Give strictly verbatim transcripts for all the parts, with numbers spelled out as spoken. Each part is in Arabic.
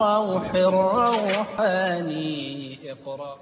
روح الروحاني اقرأ.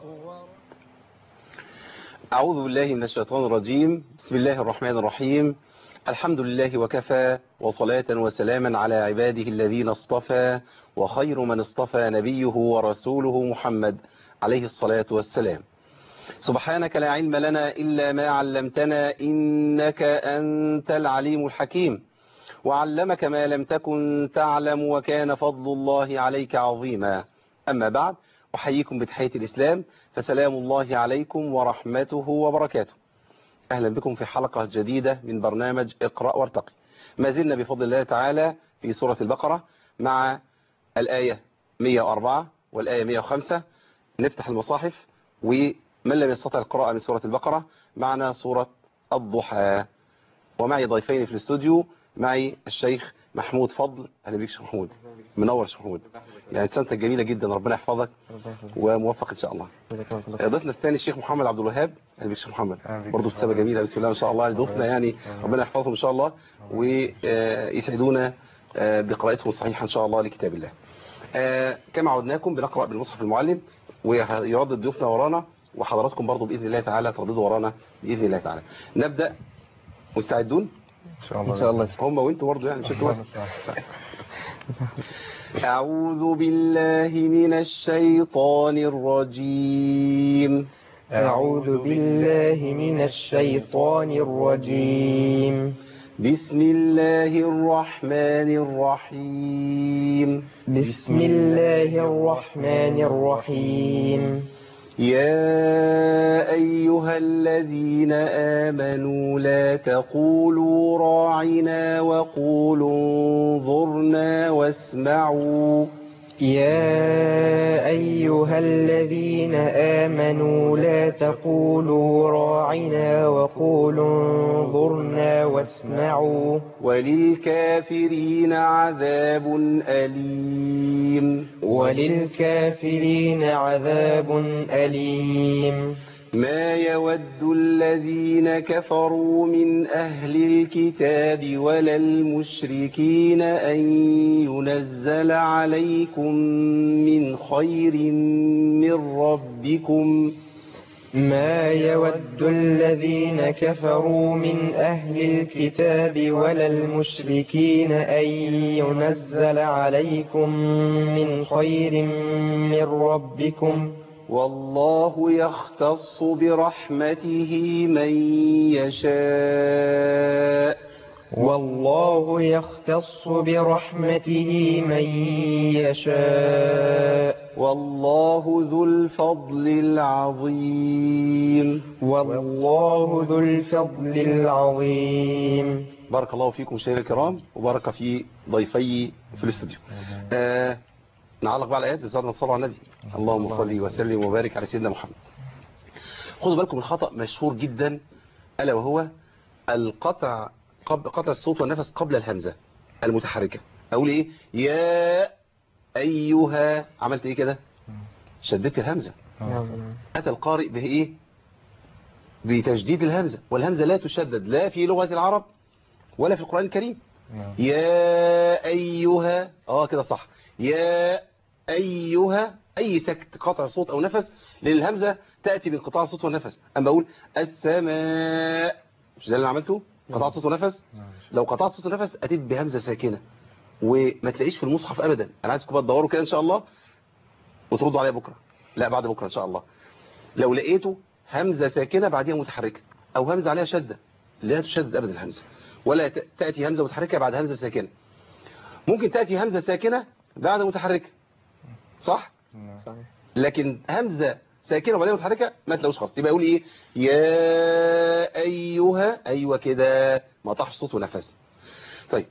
أعوذ بالله من الشيطان الرجيم. بسم الله الرحمن الرحيم. الحمد لله وكفى، وصلاة وسلاما على عباده الذين اصطفى، وخير من اصطفى نبيه ورسوله محمد عليه الصلاة والسلام. سبحانك لا علم لنا إلا ما علمتنا، إنك أنت العليم الحكيم، وعلمك ما لم تكن تعلم، وكان فضل الله عليك عظيما. أما بعد، أحييكم بتحية الإسلام، فسلام الله عليكم ورحمته وبركاته. أهلا بكم في حلقة جديدة من برنامج اقرأ وارتقي. ما زلنا بفضل الله تعالى في سورة البقرة مع الآية مئة وأربعة والآية مئة وخمسة. نفتح المصاحف، ومن لم يستطع القراءة من سورة البقرة معنا سورة الضحى. ومعي ضيفين في الاستوديو، معي الشيخ محمود فضل. اهلا بيك شيخ محمود، منور شيخ محمود، يعني سنتك جميله جدا، ربنا يحفظك وموفق ان شاء الله. ضيفنا الثاني الشيخ محمد عبد الوهاب. اهلا بيك شيخ محمد، برضه ابتسامه جميله، بسم الله ما شاء الله. ضيوفنا يعني ربنا يحفظهم ان شاء الله ويسعدونا بقراءتهم الصحيحه ان شاء الله لكتاب الله. كما عودناكم بنقرا بالمصحف المعلم، ويردد ضيوفنا ورانا، وحضراتكم برضه باذن الله تعالى ترددوا ورانا باذن الله تعالى. نبدا. مستعدون؟ إن شاء الله. إن شاء الله. هم وانتوا برضه يعني مش انتوا بس. أعوذ بالله من الشيطان الرجيم. أعوذ بالله من الشيطان الرجيم. بسم الله الرحمن الرحيم. بسم الله الرحمن الرحيم. يا أيها الذين آمنوا لا تقولوا راعنا وقولوا انظرنا واسمعوا. يا أيها الذين آمنوا لا تقولوا راعنا وقولوا انظرنا واسمعوا. وللكافرين عذاب أليم. وللكافرين عذاب أليم. ما يود الذين كفروا من أهل الكتاب ولا المشركين أن ينزل عليكم من خير من ربكم. ما يود الذين كفروا من أهل الكتاب ولا المشركين أن ينزل عليكم من خير من ربكم. والله يختص برحمته من يشاء. والله يختص برحمته من يشاء. والله ذو الفضل العظيم. والله ذو الفضل العظيم. بارك الله فيكم مشاهدينا الكرام، وبارك في ضيفي في الاستوديو. آه نعلق بقى على الايات. نصلي على النبي. اللهم صل وسلم وبارك على سيدنا محمد. خدوا بالكم من خطأ مشهور جدا، الا وهو القطع قطع الصوت والنفس قبل الهمزة المتحركة. اقول ايه؟ يا ايها، عملت ايه كده؟ شددت الهمزة. اتى القارئ به ايه؟ بتشديد الهمزة، والهمزة لا تشدد لا في لغة العرب ولا في القرآن الكريم. يا ايها، اه كده صح. يا ايها، اي سكت قطع صوت او نفس للهمزة تأتي بانقطاع الصوت والنفس. اما بقول السماء، مش ده اللي عملته؟ قطعت صوت ونفس. لو قطعت صوت ونفس اتيت بهمزة ساكنة، وما تلاقيش في المصحف ابدا. انا عايزكم بقى تدوروا كده ان شاء الله وتردوا عليا بكره، لا بعد بكره ان شاء الله. لو لقيتوا همزه ساكنه بعديها متحركه، او همزه عليها شده، لا تشدد ابدا الهمزه، ولا تاتي همزه متحركه بعد همزه ساكنه. ممكن تاتي همزه ساكنه بعد متحركه، صح؟ صحيح. لكن همزه ساكنه وبعدين متحركه ما تلاقوش خالص. يبقى يقول ايه؟ يا ايها، ايوه كده، ما طاحش صوت ونفس. طيب،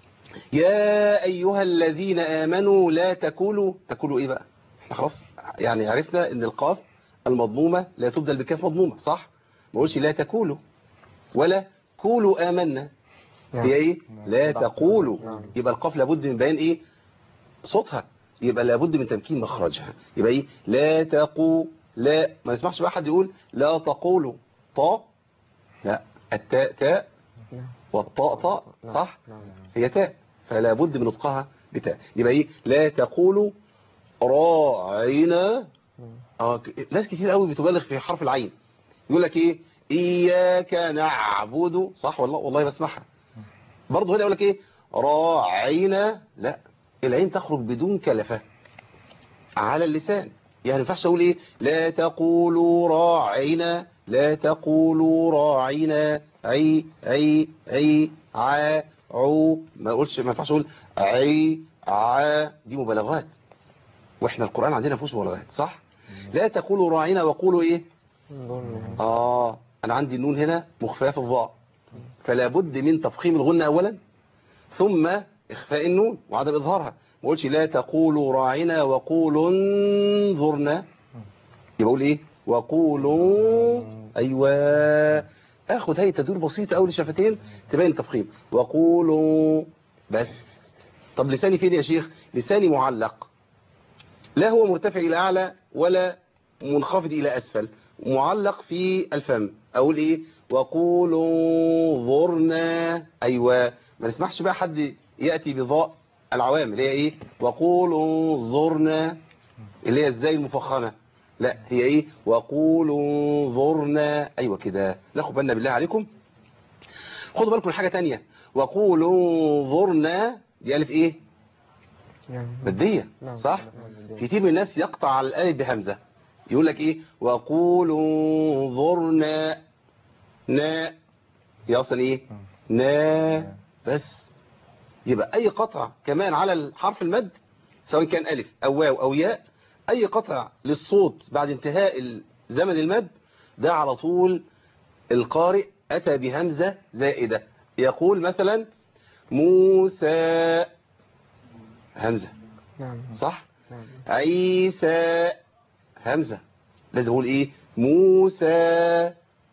يا أيها الذين آمنوا لا تقولوا. تقولوا إيه بقى؟ احنا خلاص يعني عرفنا إن القاف المضمومة لا تبدل بكاف مضمومة، صح؟ ما قولش لا تقولوا ولا قولوا آمنا. هي إيه؟ لا تقولوا. يبقى القاف لابد من بيان إيه؟ صوتها. يبقى لابد من تمكين مخرجها. يبقى إيه؟ لا تقو، لا، ما نسمعش بقى حد يقول لا تقولوا طا، لا، التاء تاء والطاء طاء، صح؟ هي تاء، فلا بد من نطقها بتاء. يبقى ايه؟ لا تقولوا راعينا. اه ك- ناس كتير قوي بتبالغ في حرف العين، يقول لك ايه اياك نعبد، صح والله والله بسمعها. برضه هنا يقول لك ايه راعينا، لا العين تخرج بدون كلفة على اللسان. يعني ما ينفعش اقول ايه لا تقولوا راعينا، لا تقولوا راعينا، عي عي عي ع عو، ما اقولش، ما ينفعش اقول عي ع، دي مبالغات، واحنا القرآن عندنا ما فيهوش مبالغات، صح. لا تقولوا راعينا وقولوا ايه اه انا عندي النون هنا مخفاه في الضاء، فلا بد من تفخيم الغنة اولا ثم اخفاء النون وعدم اظهارها. ما اقولش لا تقولوا راعنا وقولوا انظرنا، يبقى اقول ايه وقولوا، ايوه اخد هي تدوير بسيطه قوي للشفتين تبين تفخيم، وقولوا بس. طب لساني فين يا شيخ؟ لساني معلق، لا هو مرتفع الى اعلى ولا منخفض الى اسفل، معلق في الفم. اقول ايه وقولوا انظرنا، ايوه ما نسمحش بقى حد ياتي بضاء العوام اللي هي ايه وقولوا انظرنا اللي هي ازاي المفخمه، لا هي ايه وقولوا انظرنا، ايوه كده. ناخد بالنا بالله عليكم. خدوا بالكم من حاجه تانية، وقولوا انظرنا دي الف ايه ماديه، صح. كتير من الناس يقطع على الالف بهمزه، يقول لك ايه وقولوا انظرنا، نا هي اصلا ايه نا بس. يبقى اي قطع كمان على الحرف المد سواء كان الف او واو او ياء، اي قطع للصوت بعد انتهاء زمن المد ده على طول القارئ اتى بهمزه زائده. يقول مثلا موسى، همزه صح. عيسى، همزه، لازم اقول ايه موسى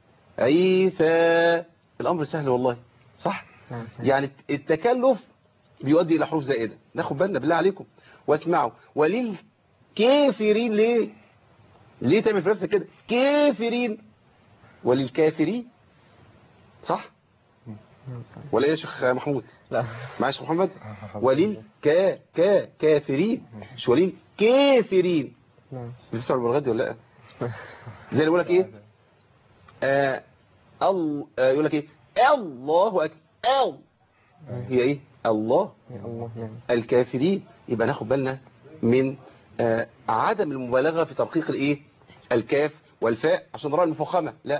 عيسى. الامر سهل والله، صح. يعني التكلف بيؤدي الى حروف زائده، ناخد بالنا بالله عليكم. واسمعوا وللكافرين، ليه ليه تعمل في نفسك كده كافرين وللكافرين، صح ولا ايه يا شيخ محمود؟ لا معلش محمد، وللكا كا كافرين مش وللكافرين. بتسمع بالغد دي ولا لا؟ زي اللي بيقول لك ايه آه ال آه يقول لك ايه الله اكبر، ال هي ايه الله الكافرين. يبقى ناخد بالنا من آه عدم المبالغه في ترقيق الايه الكاف والفاء عشان نرى المفخمه، لا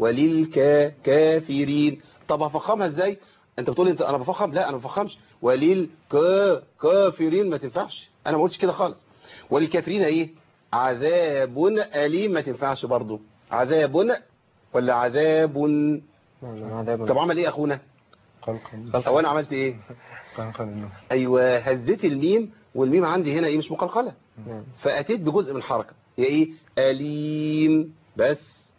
وللكافرين. طب هفخمها ازاي؟ انت بتقول انت انا بفخم، لا انا ما بفخمش. وللكافرين ما تنفعش، انا ما قلتش كده خالص. وللكافرين ايه عذاب اليم، ما تنفعش برضو. عذاب ولا عذاب؟ طب عمل ايه اخونا او انا عملت ايه ايوه هزيت الميم، والميم عندي هنا ايه مش مقلقله، فاتيت بجزء من حركه هي ايه اليم بس.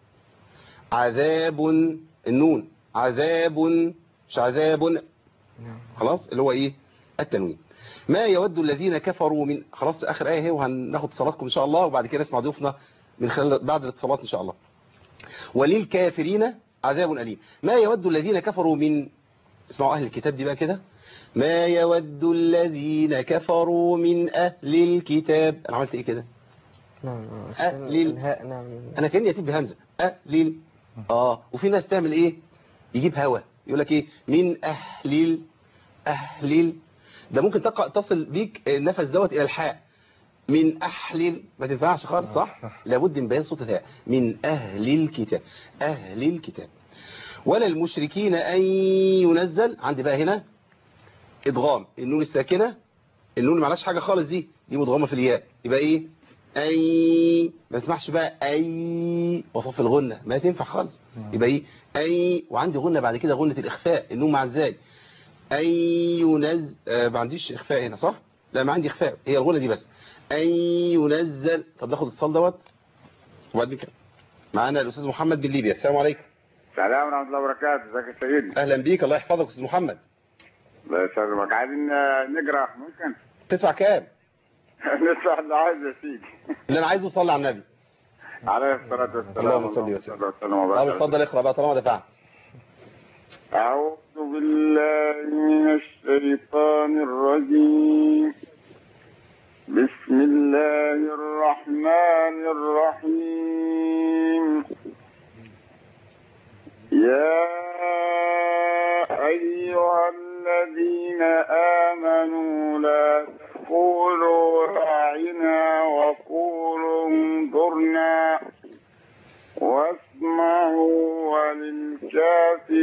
عذاب النون عذاب مش عذاب، خلاص اللي هو ايه التنوين. ما يود الذين كفروا من، خلاص اخر ايه اهي وهناخد اتصالاتكم ان شاء الله وبعد كده نسمع ضيوفنا من خلال بعد الاتصالات ان شاء الله. وللكافرين عذاب أليم. ما يود الذين كفروا من، اسمعوا أهل الكتاب دي بقى كده، ما يود الذين كفروا من أهل الكتاب. أنا عملت إيه كده أهل ال... أنا كأني يتيب بهمزة أهل ال... آه وفي ناس تعمل إيه يجيب هوا يقول لك إيه من أهل ال... أهل ال... ده ممكن تقع تصل بيك النفس دوت إلى الحاء من أهل، ما تنفعش خالص، صح. لابد من بيان صوت الهاء من أهل الكتاب، أهل الكتاب. ولا المشركين أن ينزل، عندي بقى هنا إدغام النون الساكنة، النون ما علاش حاجة خالص، دي دي مدغمة في الياء، يبقى إيه أي، ما اسمحش بقى أي وصف الغنة، ما تنفع خالص، يبقى إيه أي. وعندي غنة بعد كده غنة الإخفاء، النون مع الزاي أن ينزل، آه ما عنديش إخفاء هنا صح، لا ما عندي إخفاء، هي الغنة دي بس أن ينزل. طب ناخد اتصال دوت وبعد كده معانا الأستاذ محمد من ليبيا. السلام عليكم. السلام ورحمة الله وبركاته. ازيك يا سيدي؟ أهلا بيك، الله يحفظك أستاذ محمد. الله يسلمك. عايزين نقرأ ممكن؟ تدفع كام؟ ندفع اللي عايز يا سيدي. اللي أنا عايزه صلي على النبي عليه الصلاة والسلام. اللهم صل وسلم. طب اتفضل اقرأ بقى طالما دفعت. أعوذ بالله من الشيطان الرجيم. بسم الله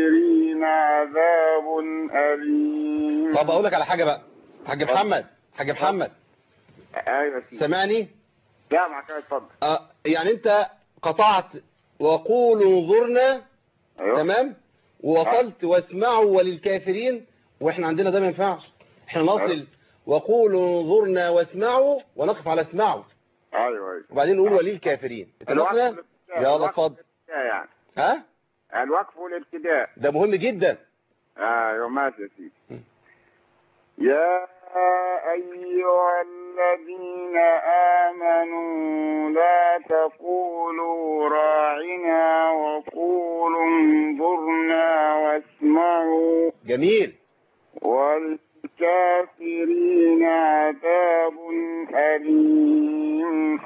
وللكافرين عذاب أليم. طب أقول لك على حاجة بقى، حاج محمد، حاج محمد أيوة سيدي. سمعني؟ لا معك، اتفضل. آه يعني أنت قطعت وقولوا انظرنا، أيوة. تمام، ووصلت واسمعوا وللكافرين، واحنا عندنا ده ما ينفعش، احنا نصل أيوة. وقولوا انظرنا واسمعوا ونقف على اسمعوا، أيوة أيوة. وبعدين نقول وللكافرين. اتفقنا؟ الوقف يلا الوقف اتفضل. الابتداء يعني. ها؟ الوقف والابتداء ده مهم جدا. ايوه ماشي يا سيدي. يا أيها الذين آمنوا لا تقولوا راعنا وقولوا انظرنا واسمعوا جميل. والكافرين عذاب أليم.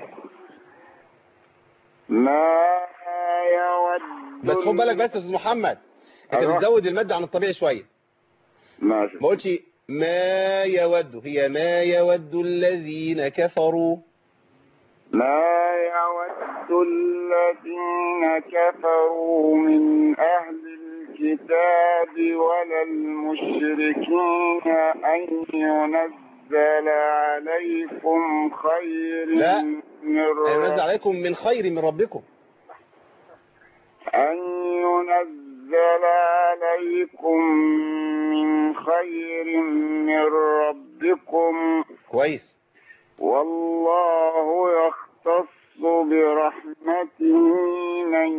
ما يود بس خد بالك بس يا استاذ محمد، انت أيوة. بتزود المادة عن الطبيعي شوية. ماشي. ما قلتش ما يود، هي ما يود الذين كفروا. ما يود الذين كفروا من أهل الكتاب ولا المشركين أن ينزل عليكم خير لا. من أن ينزل رب عليكم من خير من ربكم. أن ينزل عليكم من خير من ربكم كويس. والله يختص برحمته من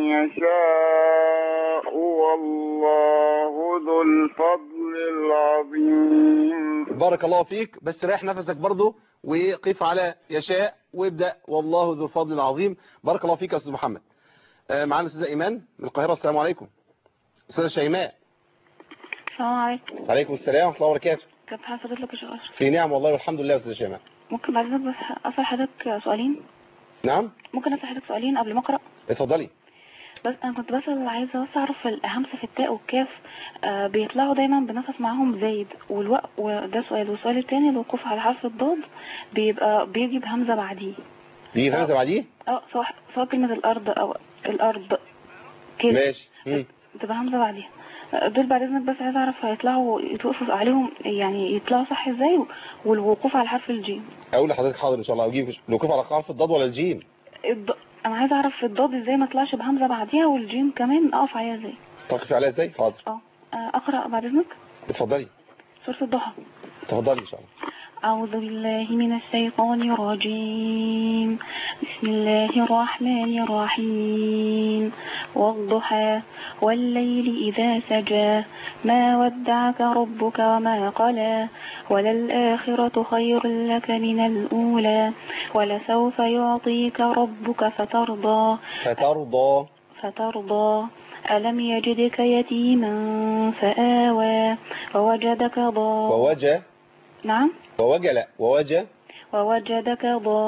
يشاء والله ذو الفضل العظيم. بارك الله فيك، بس ريح نفسك برضو وقف على يشاء وابدأ والله ذو الفضل العظيم. بارك الله فيك يا أستاذ محمد. آه معانا الأستاذة إيمان من القاهرة. السلام عليكم. أستاذة شيماء. السلام عليكم. عليكم السلام ورحمة الله وبركاته. كيف حال حضرتك يا شيخ أشرف؟ في نعم والله والحمد لله يا أستاذة شيماء. ممكن بعد اذنك بس اسال حضرتك سؤالين؟ نعم. ممكن اسال حضرتك سؤالين قبل ما اقرا؟ اتفضلي. بس انا كنت بسال، عايزه بس اعرف الهمزه في التاء والكاف آه بيطلعوا دايما بنفس معاهم زايد، والوقف، وده سؤال. والسؤال الثاني الوقوف على حرف الضاد بيبقى بيجي بهمزه بعديه. بيجي همزة بعديه؟ اه سواء سواء كلمه الارض او الارض كده. ماشي. مم. بتبقى همزه بعديها. دول بعد اذنك بس عايزه اعرف هيطلعوا يتوقفوا عليهم، يعني يطلعوا صح ازاي، والوقوف على حرف الجيم. اقول لحضرتك حاضر ان شاء الله. اجيب الوقوف على حرف الضاد ولا الجيم؟ الض... انا عايزه اعرف الضاد ازاي ما طلعش بهمزه بعديها، والجيم كمان اقف عليها ازاي. تقف عليها ازاي؟ حاضر. اه اقرا بعد اذنك. اتفضلي. سوره الضحى. اتفضلي ان شاء الله. أعوذ بالله من الشيطان الرجيم. بسم الله الرحمن الرحيم. والضحى والليل إذا سجى ما ودعك ربك وما قلى وللآخرة خير لك من الأولى ولسوف يعطيك ربك فترضى فترضى فترضى ألم يجدك يتيما فآوى ووجدك ضالا. ووجه. نعم. ووجه لا ووجه. ووجدك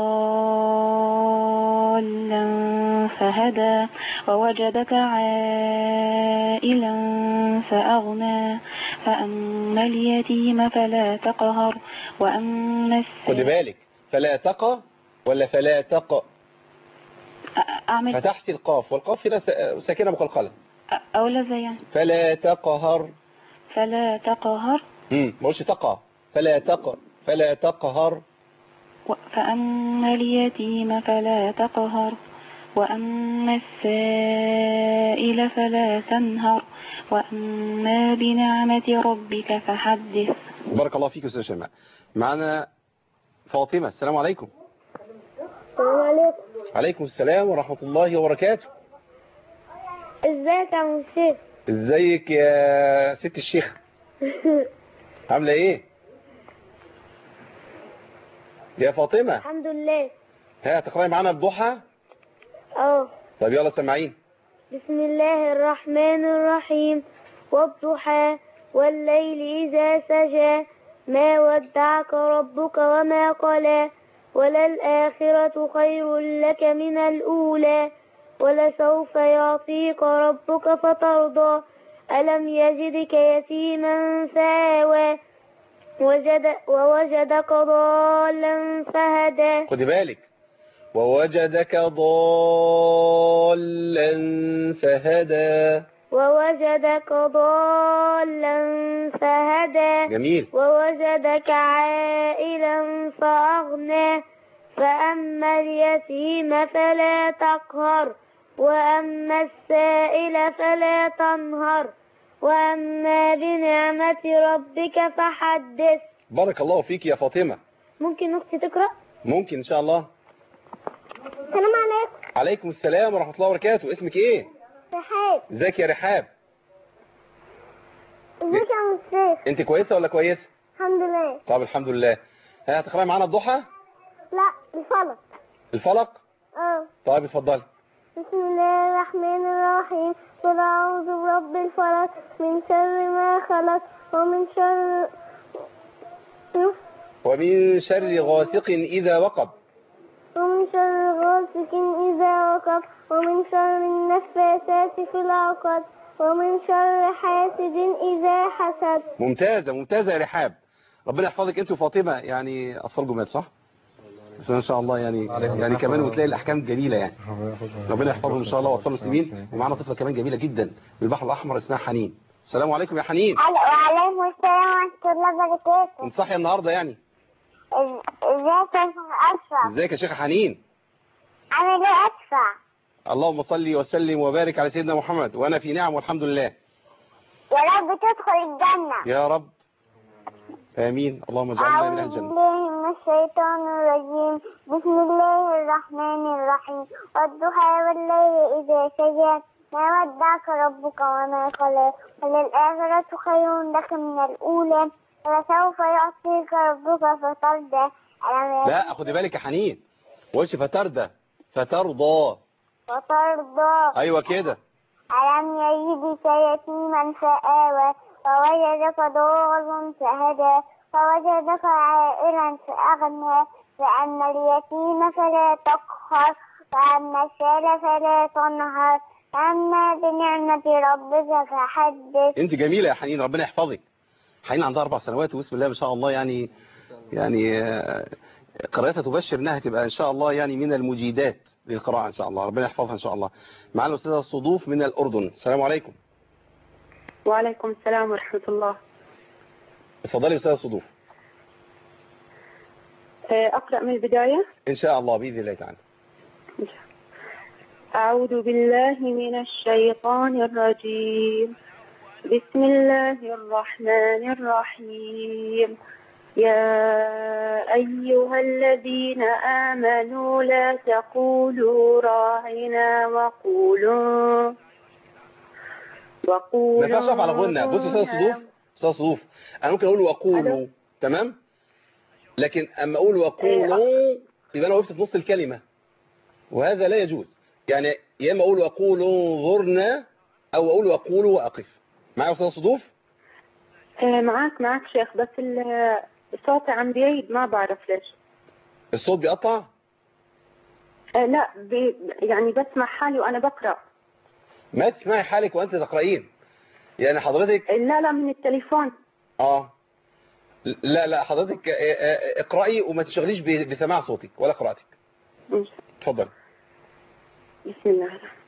ضالا فهدى ووجدك عائلا فأغنى فأما اليتيم فلا تقهر وأما السائل. خد بالك، فلا تقى ولا فلا تقى؟ أعمل فتحت القاف، والقاف هنا ساكنة مقلقلة. أولا زي يعني فلا تقهر. فلا تقهر. امم ما قلتش تقى. فلا تقى فلا تقهر. فأما اليتيم فلا تقهر وأما السائل فلا تنهر وأما بنعمة ربك فحدث. بارك الله فيك يا أستاذ شيماء. معنا فاطمة. السلام عليكم. السلام عليكم. عليكم السلام ورحمة الله وبركاته. ازيك يا عم الشيخ؟ ازيك يا ست الشيخ؟ عاملة ايه يا فاطمة؟ الحمد لله. ها تقرأي معانا الضحى؟ اه. طب يلا سمعين. بسم الله الرحمن الرحيم. والضحى والليل إذا سجى ما ودعك ربك وما قلى وللآخرة خير لك من الأولى ولسوف يعطيك ربك فترضى ألم يجدك يتيما فآوى وجد ووجدك ضالا فهدى. خدي بالك، ووجدك ضالا فهدى. ووجدك ضالا فهدى جميل. ووجدك عائلا فأغنى فأما اليتيم فلا تقهر وأما السائل فلا تنهر وأما بنعمة ربك فحدث. بارك الله فيك يا فاطمة. ممكن أختي تقرأ؟ ممكن إن شاء الله. السلام عليكم. عليكم السلام ورحمة الله وبركاته. اسمك إيه؟ رحاب. ازيك يا رحاب؟ ازيك يا عم السيف؟ انت كويسة ولا كويسة؟ الحمد لله. طب الحمد لله. ها هتقرأي معانا الضحى؟ لا الفلق. الفلق؟ اه. طيب اتفضلي. بسم الله الرحمن الرحيم. قل أعوذ برب الفلق من شر ما خلق ومن شر ومن شر غاسق إذا وقب ومن شر غاسق إذا وقب ومن شر النفاثات في العقد ومن شر حاسد إذا حسد. ممتازة ممتازة يا رحاب. ربنا يحفظك انت وفاطمة، يعني أطفال جمال صح؟ بس ان شاء الله يعني يعني كمان وتلاقي الاحكام جميله يعني. ربنا يحفظهم ان شاء الله واطفال المسلمين. ومعنا طفله كمان جميله جدا من البحر الاحمر اسمها حنين. السلام عليكم يا حنين. وعليكم السلام ورحمه الله وبركاته. انت صاحيه النهارده يعني؟ ازيك يا شيخ اشرف؟ ازيك يا شيخ حنين؟ عامل ايه ادفع؟ اللهم صل وسلم وبارك على سيدنا محمد وانا في نعم والحمد لله. يا رب تدخل الجنه يا رب امين. اللهم اجعلنا من اهل الجنه. أعوذ بالله من الشيطان الرجيم. بسم الله الرحمن الرحيم. والضحى والليل إذا سجى ما ودعك ربك وما قلى وللآخرة خير لك من الأولى ولسوف يعطيك ربك فترضى. لا خدي بالك يا حنين، وش فترضى فترضى فترضى ايوه كده. ألم يجدك يتيما فآوى فوجدك ضالا فهدى فوجدك عائلا فأغنى فأما اليتيم فلا تقهر وأما السائل فلا تنهر أما بنعمة ربك فحدث. انت جميلة يا حنين، ربنا يحفظك. حنين عندها أربع سنوات وبسم الله ما شاء الله، يعني يعني قراءتها تبشر انها تبقى ان شاء الله يعني من المجيدات للقراءة ان شاء الله. ربنا يحفظها ان شاء الله. معنا الأستاذة الصدوف من الأردن. السلام عليكم. وعليكم السلام ورحمة الله. اتفضلي أستاذة الصدوف. أقرأ من البداية إن شاء الله بإذن الله تعالى. أعوذ بالله من الشيطان الرجيم. بسم الله الرحمن الرحيم. يا أيها الذين آمنوا لا تقولوا راعنا وقولوا وقولوا ما ينفعش اقف على غنى. بص يا أستاذة الصدوف، أستاذة الصدوف أنا ممكن أقول وقولوا تمام، لكن أما أقول وقولوا يبقى أنا وقفت في نص الكلمة وهذا لا يجوز. يعني يا إما أقول وقولوا انظرنا أو أقول وقولوا وأقف. معايا أستاذة الصدوف؟ معاك معاك شيخ، بس الصوت عم بعيد ما بعرف ليش. الصوت بيقطع؟ آه لا بي يعني بسمع حالي وأنا بقرأ. ما تسمعي حالك وأنت تقرأين يعني حضرتك؟ لا لا من التليفون. آه لا لا حضرتك اقرأي وما تشغليش بسماع صوتك ولا قراءتك. اتفضل. بسم الله الرحمن الرحيم.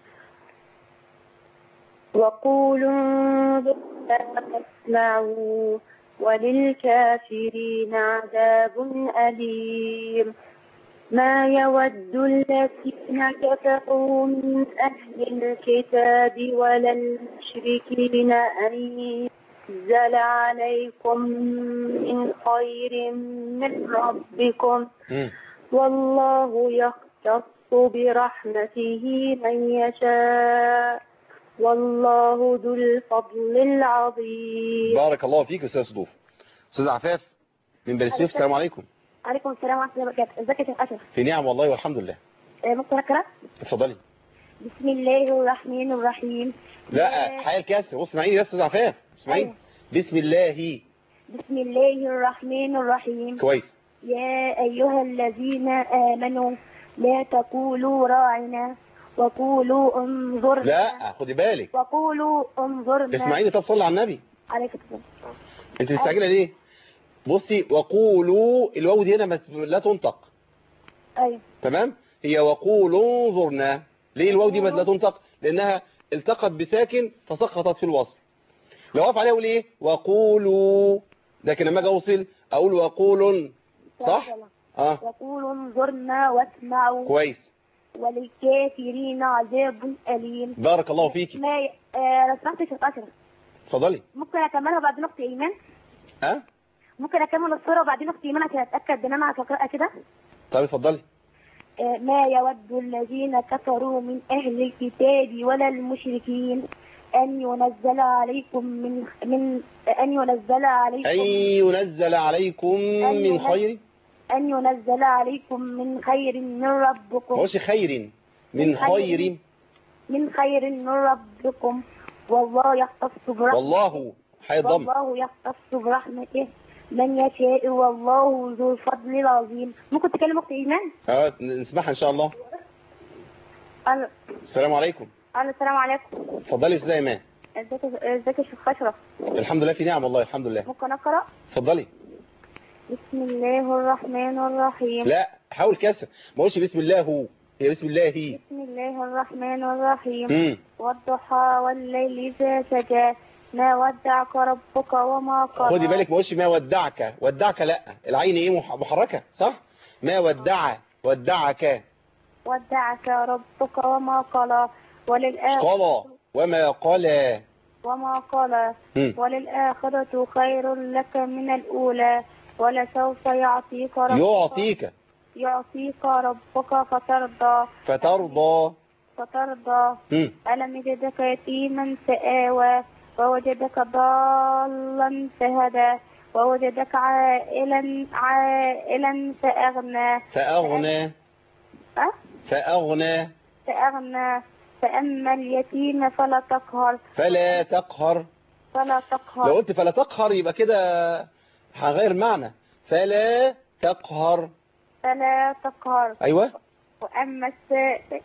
وقولوا اسمعوا وللكافرين عذاب أليم. ما يود الذين كفروا من أهل الكتاب ولا المشركين أن ينزل عليكم من خير من ربكم والله يختص برحمته من يشاء والله ذو الفضل العظيم. بارك الله فيك أستاذ صدوف. أستاذ عفاف من بني سويف. السلام عليكم. عليكم السلام ورحمة الله وبركاته. ازيك يا شيخ أشرف؟ في نعم والله والحمد لله. ممكن أقرأ؟ اتفضلي. بسم الله الرحمن الرحيم. لا حي الكسر. بص اسمعيني يا أستاذ عفاف اسمعيني. أيوة. بسم الله. بسم الله الرحمن الرحيم. كويس. يا أيها الذين آمنوا لا تقولوا راعنا وقولوا انظرنا. لا خدي بالك. وقولوا انظرنا. اسمعيني. طب صلي على النبي. عليك السلام. انت مستعجله ليه؟ بصي وقولوا الواو دي هنا لا تنطق. ايوه تمام. هي وقولوا انظرنا. ليه الواو دي لا تنطق؟ لانها التقت بساكن فسقطت في الوصل. لو وقف عليه اقول ايه؟ وقولوا. لكن لما اجي اوصل اقول وقول. صح؟ اه يقول انظرنا واسمعوا. كويس. وللكافرين عذاب أليم. بارك الله فيكي. ما آه لو سمحت يا شيخ أشرف، اتفضلي. ممكن أكملها وبعدين أختي إيمان؟ ها؟ ممكن أكمل الصورة وبعدين أختي إيمان عشان أتأكد إن أنا هتقرأها كده؟ طيب اتفضلي. آه ما يود الذين كفروا من أهل الكتاب ولا المشركين أن ينزل عليكم من من أن ينزل عليكم أن ينزل عليكم من خير أن ينزل عليكم من خير من ربكم. ماشي خير من خير من خير من ربكم والله يختص برحمته. والله حيضم والله يختص برحمته من يشاء والله ذو الفضل العظيم. ممكن تكلم أختي إيمان؟ اه نسمعها إن شاء الله. ألو. السلام عليكم. ألو السلام عليكم. اتفضلي يا أستاذة إيمان. ازيك ازيك يا شيخ أشرف؟ الحمد لله في نعم والله الحمد لله. ممكن أقرأ؟ اتفضلي. بسم الله الرحمن الرحيم. لا حاول كسر، ما اقولش بسم الله هو، هي بسم الله هي. بسم الله الرحمن الرحيم. امم والضحى والليل إذا سجى ما ودعك ربك وما قلى. خدي بالك ما اقولش ما ودعك، ودعك لا، العين ايه محركه صح؟ ما ودع ودعك ودعك ربك وما قلى وللآخرة قلى وما قلى وما قلى وللآخرة خير لك من الأولى ولسوف يعطيك ربك يعطيك يعطيك ربك فترضى فترضى فترضى مم. ألم يجدك يتيما فآوى ووجدك ضالا فهدى ووجدك عائلا عائلا فأغنى فأغنى أه؟ فأغنى فأغنى فأما اليتيم فلا تقهر فلا تقهر فلا تقهر. لو قلت فلا تقهر يبقى كده هغير معنى. فلا تقهر فلا تقهر. أيوة. وأما السائل.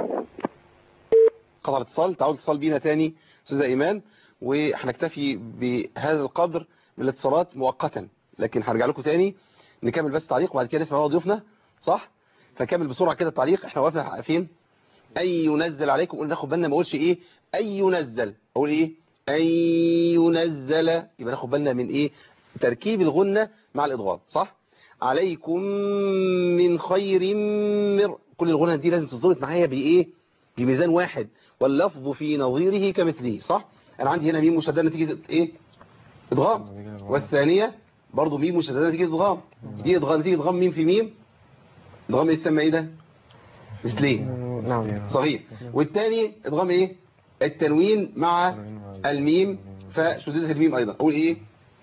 قطع الاتصال، تعالوا اتصال بينا تاني أستاذة إيمان، وهنكتفي بهذا القدر من الاتصالات مؤقتا، لكن هرجع لكم تاني نكمل بس تعليق وبعد كده نسمع ضيوفنا صح؟ فكمل بسرعة كده التعليق. احنا وقفنا فين؟ أن ينزل عليكم، قلنا ناخد بالنا ما اقولش ايه أن ينزل، اقول ايه أن ينزل، يبقى ناخد بالنا من ايه تركيب الغنة مع الإضغام صح؟ عليكم من خير مر، كل الغنة دي لازم تظبط معايا بايه بميزان واحد، واللفظ في نظيره كمثله صح؟ انا عندي هنا ميم مشدده نتيجه ايه ادغام، والثانيه برضو ميم مشدده نتيجه ادغام، دي ادغام نتيجه ادغام ميم في ميم، ادغام يسمى ايه ده مثليه نعم صغير، والثاني ادغام ايه التنوين مع الميم فشددت الميم ايضا، اقول ايه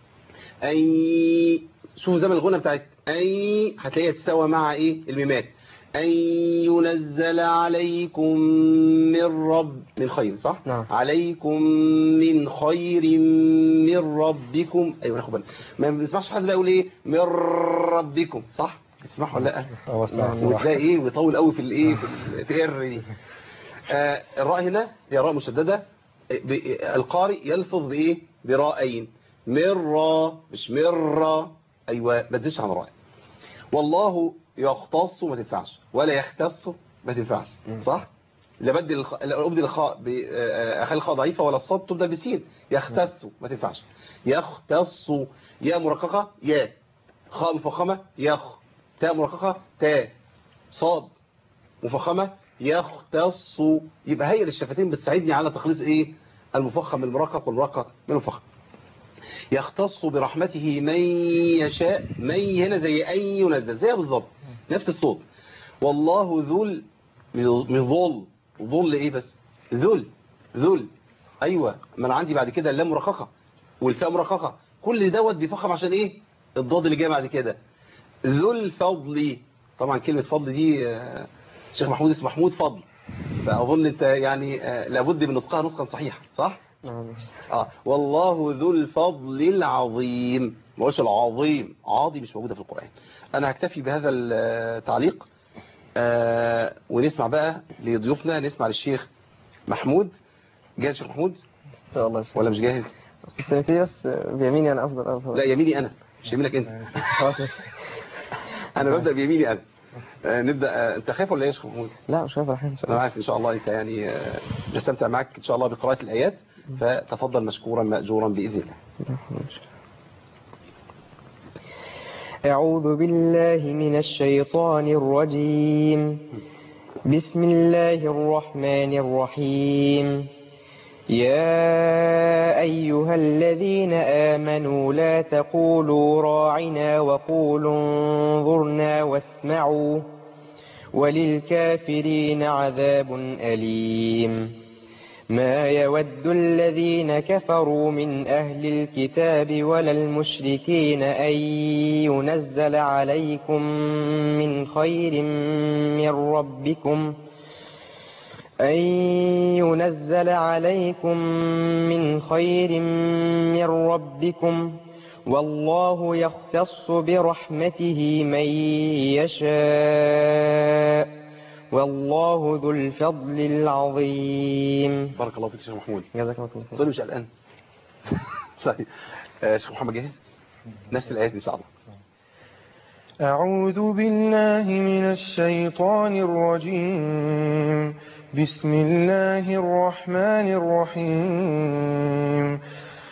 اي، شوفوا زمن الغنى بتاعت اي هتلاقيها تساوى مع ايه الميمات، أن ينزل عليكم من رب من خير صح؟ نعم. عليكم من خير من ربكم، أيوة ناخد بالنا ما بنسمعش حد بقى يقول إيه من ربكم صح؟ بتسمعوا ولا لا؟ وتلاقي إيه بيطول قوي في الإيه في, في إر دي. آه الراء هنا هي راء مشددة، القارئ يلفظ بإيه؟ براءين، مرة مش مرة، أيوة ما تزيدش عن راء. والله يختص ما تنفعش، ولا يختص ما تنفعش صح؟ لا بدل الخ... لا ابدل الخاء ب... اخلي الخاء ضعيفه ولا الصاد تبدا بسين، يختص ما تنفعش، يختص يا مرققه يا، خاء مفخمه يخ، تاء مرققه تاء، صاد مفخمه يختص، يبقى هي الشفتين بتساعدني على تخليص ايه المفخم من المرقق والمرقق من المفخم. يختص برحمته من يشاء، من هنا زي أن ينزل زيها بالظبط نفس الصوت. والله ذل من ظل، ظل ايه بس ذل ذل ايوه، ما انا عندي بعد كده اللام مرققه والفاء مرققه، كل دوت بيفخم عشان ايه الضاد اللي جاي بعد كده. ذو الفضل، طبعا كلمه فضل دي الشيخ محمود اسمه محمود فضل، فاظن انت يعني لابد من نطقها نطقا صحيحا صح؟ اه والله ذو الفضل العظيم، ما قلتش العظيم، عاضي مش موجوده في القرآن. انا هكتفي بهذا التعليق آه ونسمع بقى لضيوفنا، نسمع للشيخ محمود. جاهز الشيخ محمود ان شاء الله ولا مش جاهز؟ السنتين بس بيميني انا افضل افضل لا يميني انا مش يمينك انت. انا ببدأ بيميني انا آه، نبدا. آه، انت خايف ولا ايه يا شيخ محمود؟ لا مش عارف الحين إن شاء انا الله. عارف ان شاء الله انت يعني آه، نستمتع معك ان شاء الله بقراءه الايات، فتفضل مشكورا ماجورا باذن الله. أعوذ بالله من الشيطان الرجيم. بسم الله الرحمن الرحيم. يا أيها الذين آمنوا لا تقولوا راعنا وقولوا انظرنا واسمعوا وللكافرين عذاب أليم. ما يود الذين كفروا من أهل الكتاب ولا المشركين أن ينزل عليكم من خير من ربكم أن ينزل عليكم من خير من ربكم والله يختص برحمته من يشاء والله ذو الفضل العظيم. بارك الله فيك يا شيخ محمود. جزاك الله خير. تقول مش قلقان؟ طيب آه، شيخ محمد جاهز؟ نفس الايات ان شاء الله. أعوذ بالله من الشيطان الرجيم. بسم الله الرحمن الرحيم.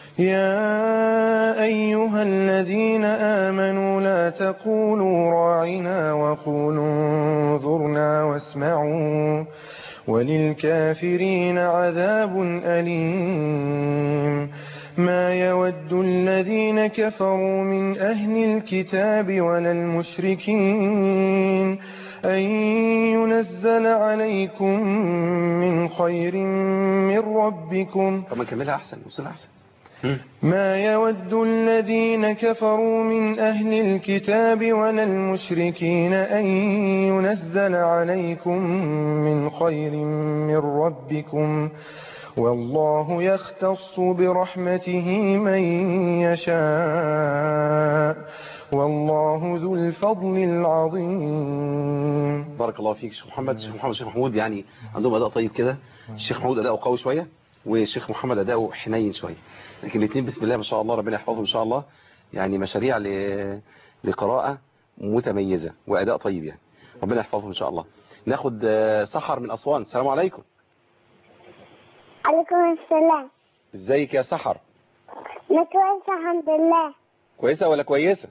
يا أيها الذين آمنوا لا تقولوا راعنا وقولوا انظرنا واسمعوا وللكافرين عذاب أليم. ما يود الذين كفروا من أهل الكتاب ولا المشركين أن ينزل عليكم من خير من ربكم. طب ما نكملها احسن، وصلها احسن. ما يود الذين كفروا من أهل الكتاب ولا المشركين أن ينزل عليكم من خير من ربكم والله يختص برحمته من يشاء والله ذو الفضل العظيم. بارك الله فيك شيخ محمد. شيخ محمد الشيخ محمود يعني عندهم اداء طيب كده. الشيخ محمود اداؤه قوي شويه، والشيخ محمد اداؤه حنين شويه، لكن الاثنين بسم الله ما شاء الله ربنا يحفظهم ان شاء الله، يعني مشاريع ل... لقراءه متميزه واداء طيب يعني، ربنا يحفظهم ان شاء الله. ناخد آه، سحر من اسوان. السلام عليكم. عليكم السلام. ازيك يا سحر؟ أنا كويسة الحمد لله. كويسه ولا كويسه؟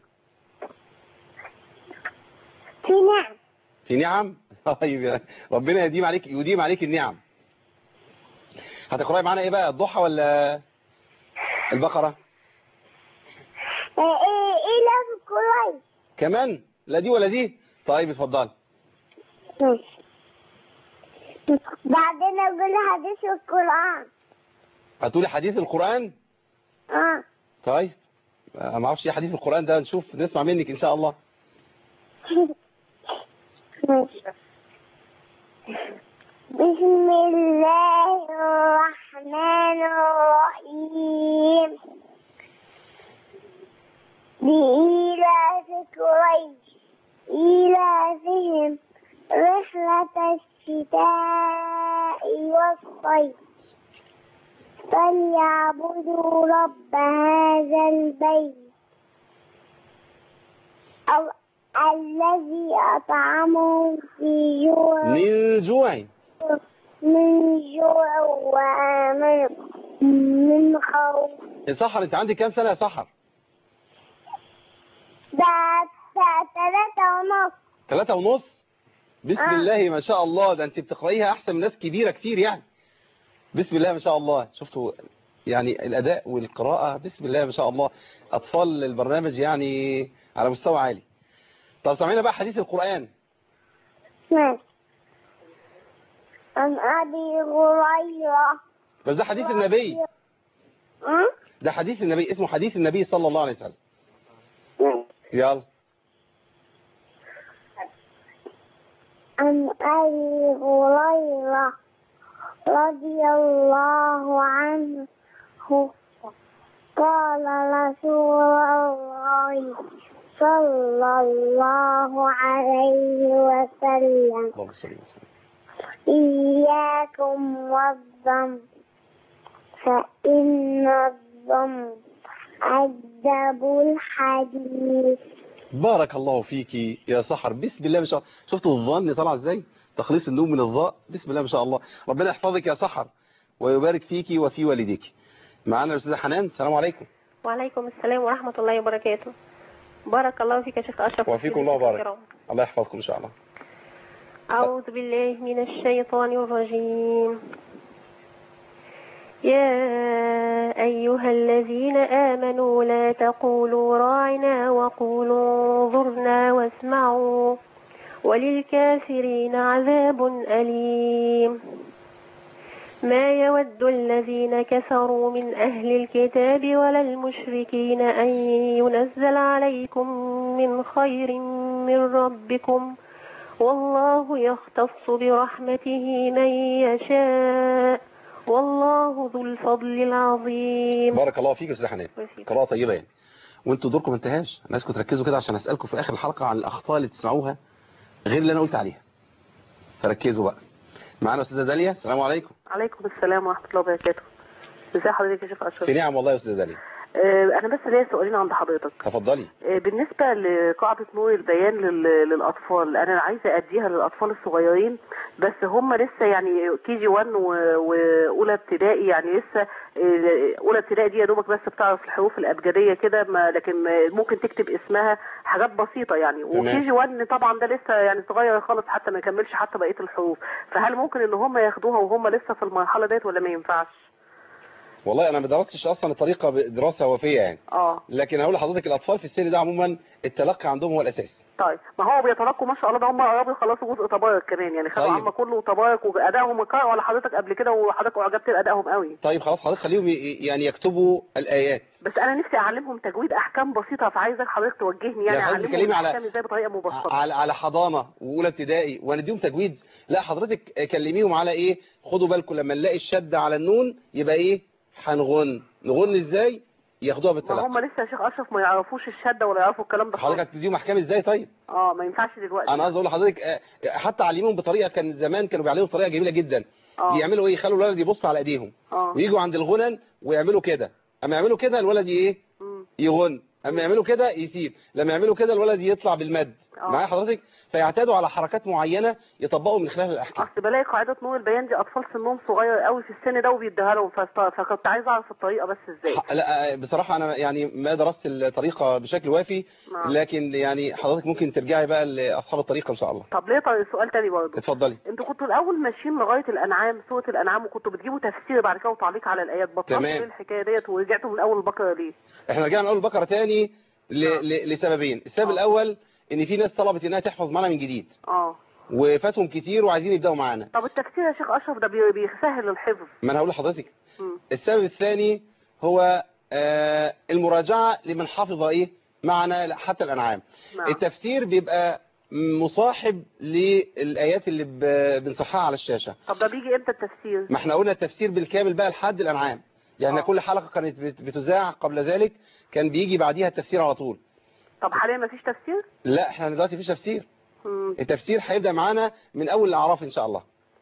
في نعم. في نعم. طيب يا- ربنا يديم عليك يديم عليك النعم. هتقراي معانا ايه بقى، الضحى ولا البقره؟ إيه إيه إيه لازم كويس. كمان لا دي ولا دي. طيب اتفضل. ماشي. بعدين أقول حديث القرآن. هتقولي حديث القرآن؟ آه. طيب أنا ما اعرفش ايه حديث القرآن ده، نشوف نسمع منك ان شاء الله. ماشي. بسم الله الرحمن الرحيم. لإيلاف قريش إيلافهم رحلة الشتاء والصيف فليعبدوا رب هذا البيت أو الذي أطعمهم في جوع من جوع. من جوع وآمنهم من خوف. يا سحر انت عندك كام سنة يا سحر؟ ده ثلاثة ونص. ثلاثة ونص. بسم آه. الله ما شاء الله، ده انت بتقرأيها احسن من ناس كبيرة كتير يعني. بسم الله ما شاء الله. شفتوا يعني الاداء والقراءة بسم الله ما شاء الله، اطفال البرنامج يعني على مستوى عالي. طب سمعنا بقى حديث القرآن. ماشي. عن أبي هريرة. بس ده حديث النبي. أه؟ ده حديث النبي، اسمه حديث النبي صلى الله عليه وسلم. ماشي. يلا. عن أبي هريرة رضي الله عنه قال رسول الله صلى الله عليه وسلم اللهم صل وسلم. إياكم والظن فإن الظن أكذب الحديث. بارك الله فيكي يا سحر، بسم الله ما شاء الله. شفتوا الظن طلع ازاي؟ تخليص النوم من الظاء، بسم الله ما شاء الله. ربنا يحفظك يا سحر ويبارك فيكي وفي والديك. معانا الاستاذه حنان. السلام عليكم. وعليكم السلام ورحمة الله وبركاته. بارك الله فيك يا شيخ أشرف. وفيكم الله بارك. الله يحفظكم إن شاء الله. أعوذ بالله من الشيطان الرجيم. يا أيها الذين آمنوا لا تقولوا راعنا وقولوا انظرنا واسمعوا وللكافرين عذاب أليم. ما يود الذين كفروا من أهل الكتاب ولا المشركين أن ينزل عليكم من خير من ربكم والله يختص برحمته من يشاء والله ذو الفضل العظيم. بارك الله فيك يا استاذ حنان، قراءة طيبة يعني. وانتوا دوركم ما انتهاش، انا عايزكم تركزوا كده عشان اسالكم في اخر الحلقة عن الاخطاء اللي تسمعوها غير اللي انا قلت عليها، فركزوا بقى. معانا استاذه داليا. السلام عليكم. عليكم السلام ورحمه الله وبركاته. ازي حضرتك يا شيخ اشرف؟ في نعم والله يا استاذه داليا. آه انا بس ليا سؤالين عند حضرتك. تفضلي. آه بالنسبه لقاعده نور البيان للاطفال، انا عايزه اديها للاطفال الصغيرين بس هم لسه يعني كي جي واحد واولى ابتدائي، يعني لسه اولى ابتدائي دي يا دوبك بس بتعرف الحروف الابجديه كده، لكن ممكن تكتب اسمها حاجات بسيطه يعني. وكي جي واحد طبعا ده لسه يعني صغير خالص حتى ما يكملش حتى بقيه الحروف، فهل ممكن ان هم ياخدوها وهم لسه في المرحله ديت ولا ما ينفعش؟ والله انا ما درستش اصلا الطريقه دراسه وافيه يعني. اه لكن هقول لحضرتك الاطفال في السن ده عموما التلقي عندهم هو الاساس. طيب ما هو بيتلقوا ما شاء الله، ده هم قربوا يخلصوا جزء تبارك كمان يعني، خدوا عامه كله تبارك وادائهم قرأوا على حضرتك قبل كده وحضرتك اعجبت بادائهم قوي. طيب خلاص حضرتك خليهم يعني يكتبوا الايات. بس انا نفسي اعلمهم تجويد احكام بسيطه، فعايزك حضرتك توجهني يعني اعلمهم الاحكام ازاي بطريقه مبسطه. على على حضانه واولى ابتدائي ونديهم تجويد؟ لا حضرتك كلميهم على ايه، خدوا بالكم لما نلاقي الشد على النون يبقى ايه هنغن. نغن ازاي؟ ياخدوها بالتلقي. ما هم لسه يا شيخ اشرف ما يعرفوش الشده ولا يعرفوا الكلام ده. حضرتك هتديهم احكام ازاي طيب؟ اه ما ينفعش دلوقتي. انا عايز اقول لحضرتك حتى علميهم بطريقه، كان زمان كانوا بيعلموا بطريقه جميله جدا. أوه. يعملوا ايه، يخلوا الولد يبص على ايديهم ويجوا عند الغنن ويعملوا كده، اما يعملوا كده الولد ايه مم. يغن، اما يعملوا كده يسيب، لما يعملوا كده الولد يطلع بالمد. معايا حضرتك؟ فيعتادوا على حركات معينه يطبقوا من خلال الاحكام. اصل بلاقي قاعده نور البيان دي اطفال سنهم صغير قوي في السن ده وبيديها لهم، فكنت عايز اعرف الطريقه بس ازاي. لا بصراحه انا يعني ما درست الطريقه بشكل وافي. نعم. لكن يعني حضرتك ممكن ترجعي بقى لاصحاب الطريقه ان شاء الله. طب ليه؟ طيب سؤال تاني برضه. اتفضلي. انتوا كنتوا الاول ماشيين لغايه الانعام، سوره الانعام، وكنتوا بتجيبوا تفسير بعد كده وتعليق على الايات، بطلتوا ليه الحكايه ديت ورجعتوا من اول البقره ليه؟ احنا رجعنا من اول البقره تاني ل... نعم. ل... لسببين. السبب أوه. الاول ان في ناس طلبت انها تحفظ معانا من جديد. اه وفاتهم كتير وعايزين يبداوا معانا. طب التفسير يا شيخ اشرف ده بيسهل الحفظ. ما انا هقول لحضرتك. السبب الثاني هو آه المراجعه لمن حفظ ايه معنا حتى الانعام. نعم. التفسير بيبقى مصاحب للايات اللي بنصحها على الشاشه. طب ده بيجي امتى التفسير؟ ما احنا قلنا التفسير بالكامل بقى لحد الانعام يعني. أوه. كل حلقه كانت بتذاع قبل ذلك كان بيجي بعديها التفسير على طول. طب حاليا مفيش تفسير؟ لا احنا دلوقتي مفيش تفسير. مم. التفسير هيبدا معانا من اول الاعراف ان شاء الله.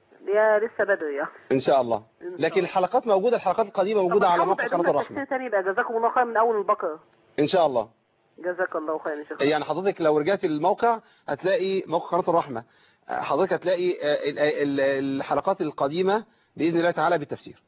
يا لسه بدري يا ان شاء الله. لكن الحلقات موجوده، الحلقات القديمه موجوده على موقع قناه الرحمه. تفسير ثاني يبقى جزاكم الله خير من اول البقره ان شاء الله. جزاك الله خير يا شيخ. يعني حضرتك لو رجعت الموقع هتلاقي موقع قناه الرحمه، حضرتك هتلاقي الحلقات القديمه باذن الله تعالى بالتفسير.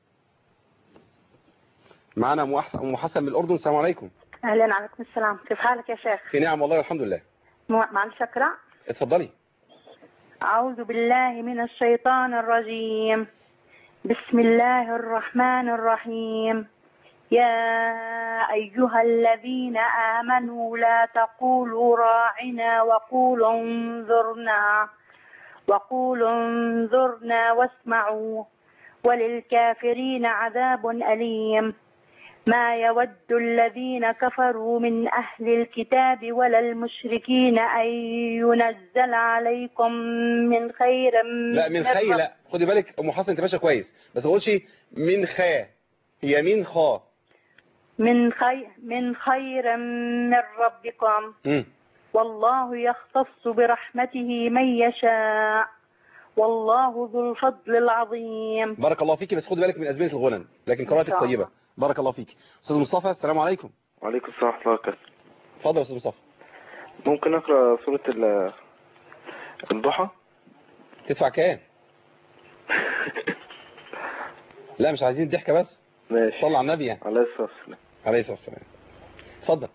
معانا ام حسن من الاردن. السلام عليكم. اهلا. عليكم السلام. كيف حالك يا شيخ؟ في نعم والله والحمد لله. معلش اقرا. اتفضلي. اعوذ بالله من الشيطان الرجيم. بسم الله الرحمن الرحيم. يا ايها الذين امنوا لا تقولوا راعنا وقولوا انظرنا وقولوا انظرنا واسمعوا وللكافرين عذاب أليم. ما يود الذين كفروا من أهل الكتاب ولا المشركين أن ينزل عليكم من خير. لا من خير، لا خدي بالك أم حسن انت ماشيه كويس، بس ما تقولش من خا، هي من خا. من خير من خير من ربكم. م. والله يختص برحمته من يشاء والله ذو الفضل العظيم. بارك الله فيكي، بس خدي بالك من أزمنة الغنم، لكن قراءتك طيبة. بارك الله فيك. استاذ مصطفى. السلام عليكم. وعليكم السلام ورحمه الله وبركاته. اتفضل يا استاذ مصطفى. ممكن اقرا سورة ال- الضحى؟ تدفع كام؟ لا مش عايزين ضحكة بس. ماشي. صلى على النبي يعني. عليه الصلاة والسلام. عليه الصلاة والسلام. اتفضل.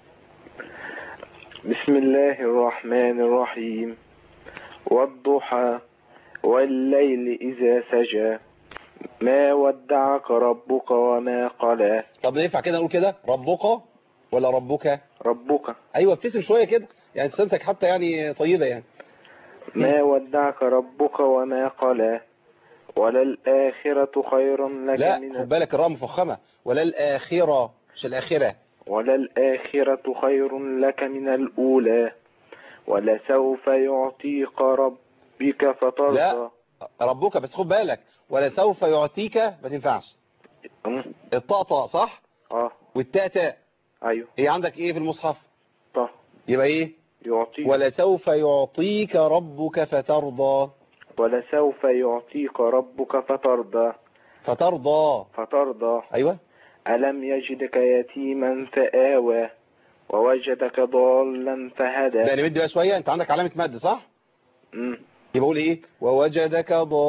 بسم الله الرحمن الرحيم. والضحى والليل إذا سجى ما ودعك ربك وما قلى. طب ينفع كده نقول كده ربك ولا ربك؟ ربك. ايوه ابتسم شوية كده يعني ابتسامتك حتى يعني طيبة يعني. ما ودعك ربك وما قلى وللآخرة خير لك لا من خد بالك الراء مفخمة. ولا الآخرة مش الآخرة. وللآخرة خير لك من الأولى ولسوف يعطيك ربك فترضى. لا ربك بس خد بالك ولا سوف يعطيك ما تنفعش. الطاء طاء صح؟ اه والتاء تاء. ايوه. هي عندك ايه في المصحف؟ طه. يبقى ايه؟ يعطيك. ولا سوف يعطيك ربك فترضى. ولسوف يعطيك ربك فترضى. فترضى. فترضى. ايوه. ألم يجدك يتيما فآوى ووجدك ضالا فهدى. ده نمد بقى شوية. انت عندك علامة مد صح؟ امم يبقى قول ايه؟ ووجدك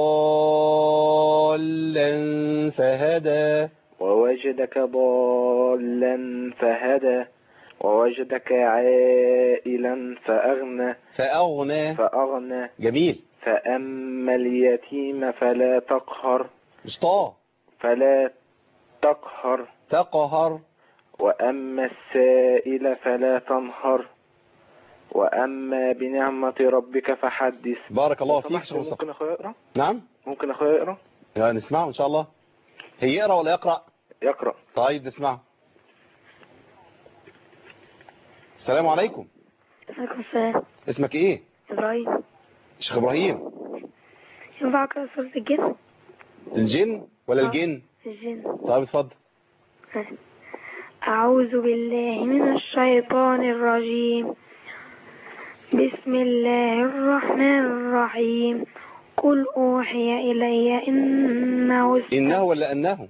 ضالا فهدى. ووجدك ضالا فهدى ووجدك عائلا فأغنى. فأغنى. فأغنى. جميل. فأما اليتيم فلا تقهر. مش طا. فلا تقهر. تقهر. وأما السائل فلا تنهر وأما بنعمة ربك فحدث. بارك الله فيك شيخ مصطفى. ممكن أخويا يقرأ؟ نعم ممكن أخويا يقرأ؟ يا نسمعه إن شاء الله. هي يقرأ ولا يقرأ؟ يقرأ. طيب نسمعه. السلام عليكم. عليكم السلام. اسمك ايه؟ إبراهيم. شيخ إبراهيم. ينفع أقرأ سورة الجن؟ الجن ولا آه. الجن؟ الجن. طيب اتفضل. أعوذ بالله من الشيطان الرجيم. بسم الله الرحمن الرحيم. قل أوحي إلي إنه إنه ولا أنه؟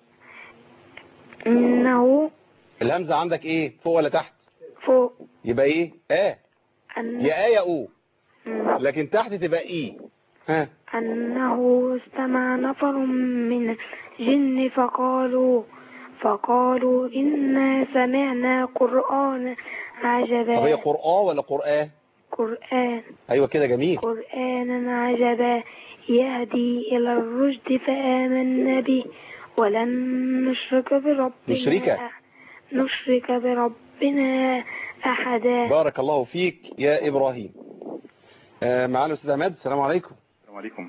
إنه. الهمزة عندك إيه؟ فوق ولا تحت؟ فوق. يبقى إيه؟ آه. أن... يا آه يا أو. لكن تحت تبقى إيه؟ ها. أنه استمع نفر من الجن فقالوا فقالوا إنا سمعنا قرآن عجبا. طب هي قرآن ولا قرآن؟ قرآن. أيوة كده جميل. قرآنا عجبا يهدي إلى الرشد فآمنا به ولن نشرك بربنا نشرك نشرك بربنا أحدا. بارك الله فيك يا إبراهيم. آه معانا الأستاذ عماد. السلام عليكم. السلام عليكم.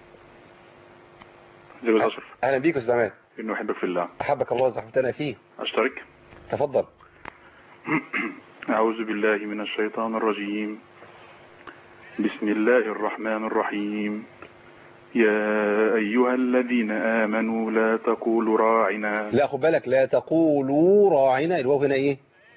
جبل أشرف. أهلا بيك أستاذ عماد. إنه أحبك في الله. أحبك الله زحمتنا فيه. أشترك. تفضل. أعوذ بالله من الشيطان الرجيم. بسم الله الرحمن الرحيم. يا أيها الذين آمنوا لا تقولوا راعنا. لا خد بالك لا تقولوا راعنا. الواو هنا إيه؟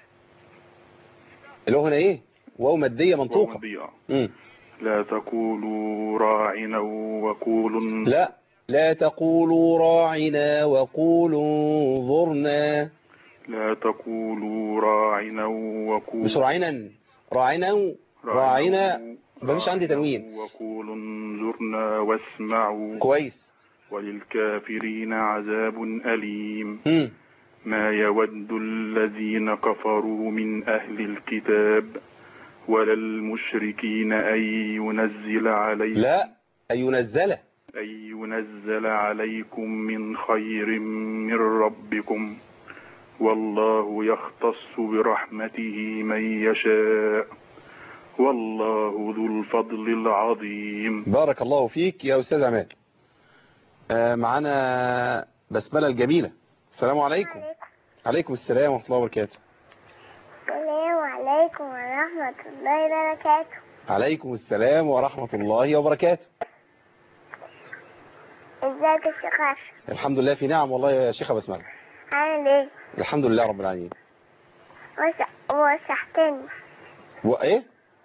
الواو هنا إيه؟ واو مادية منطوقة. واو مادية. مم. لا تقولوا راعنا وقولوا. لا لا تقولوا راعنا وقولوا انظرنا. لا تقولوا راعنا وقولوا. مش راعنا. راعنا راعنا مفيش عندي تنوين. وقولوا انظرنا واسمعوا. كويس. وللكافرين عذاب أليم. م. ما يود الذين كفروا من أهل الكتاب ولا المشركين أن ينزل عليكم. لا أن ينزل. أن ينزل عليكم من خير من ربكم والله يختص برحمته من يشاء والله ذو الفضل العظيم. بارك الله فيك يا أستاذ عماد. آه معنا بسملة الجميلة. السلام عليكم. عليكم السلام ورحمة الله وبركاته. السلام عليكم ورحمة الله وبركاته. عليكم السلام ورحمة الله وبركاته. ازيك يا شيخ أشرف؟ الحمد لله في نعم والله يا شيخة بسملة. عامل ايه؟ الحمد لله رب العالمين. وشحتني. وايه؟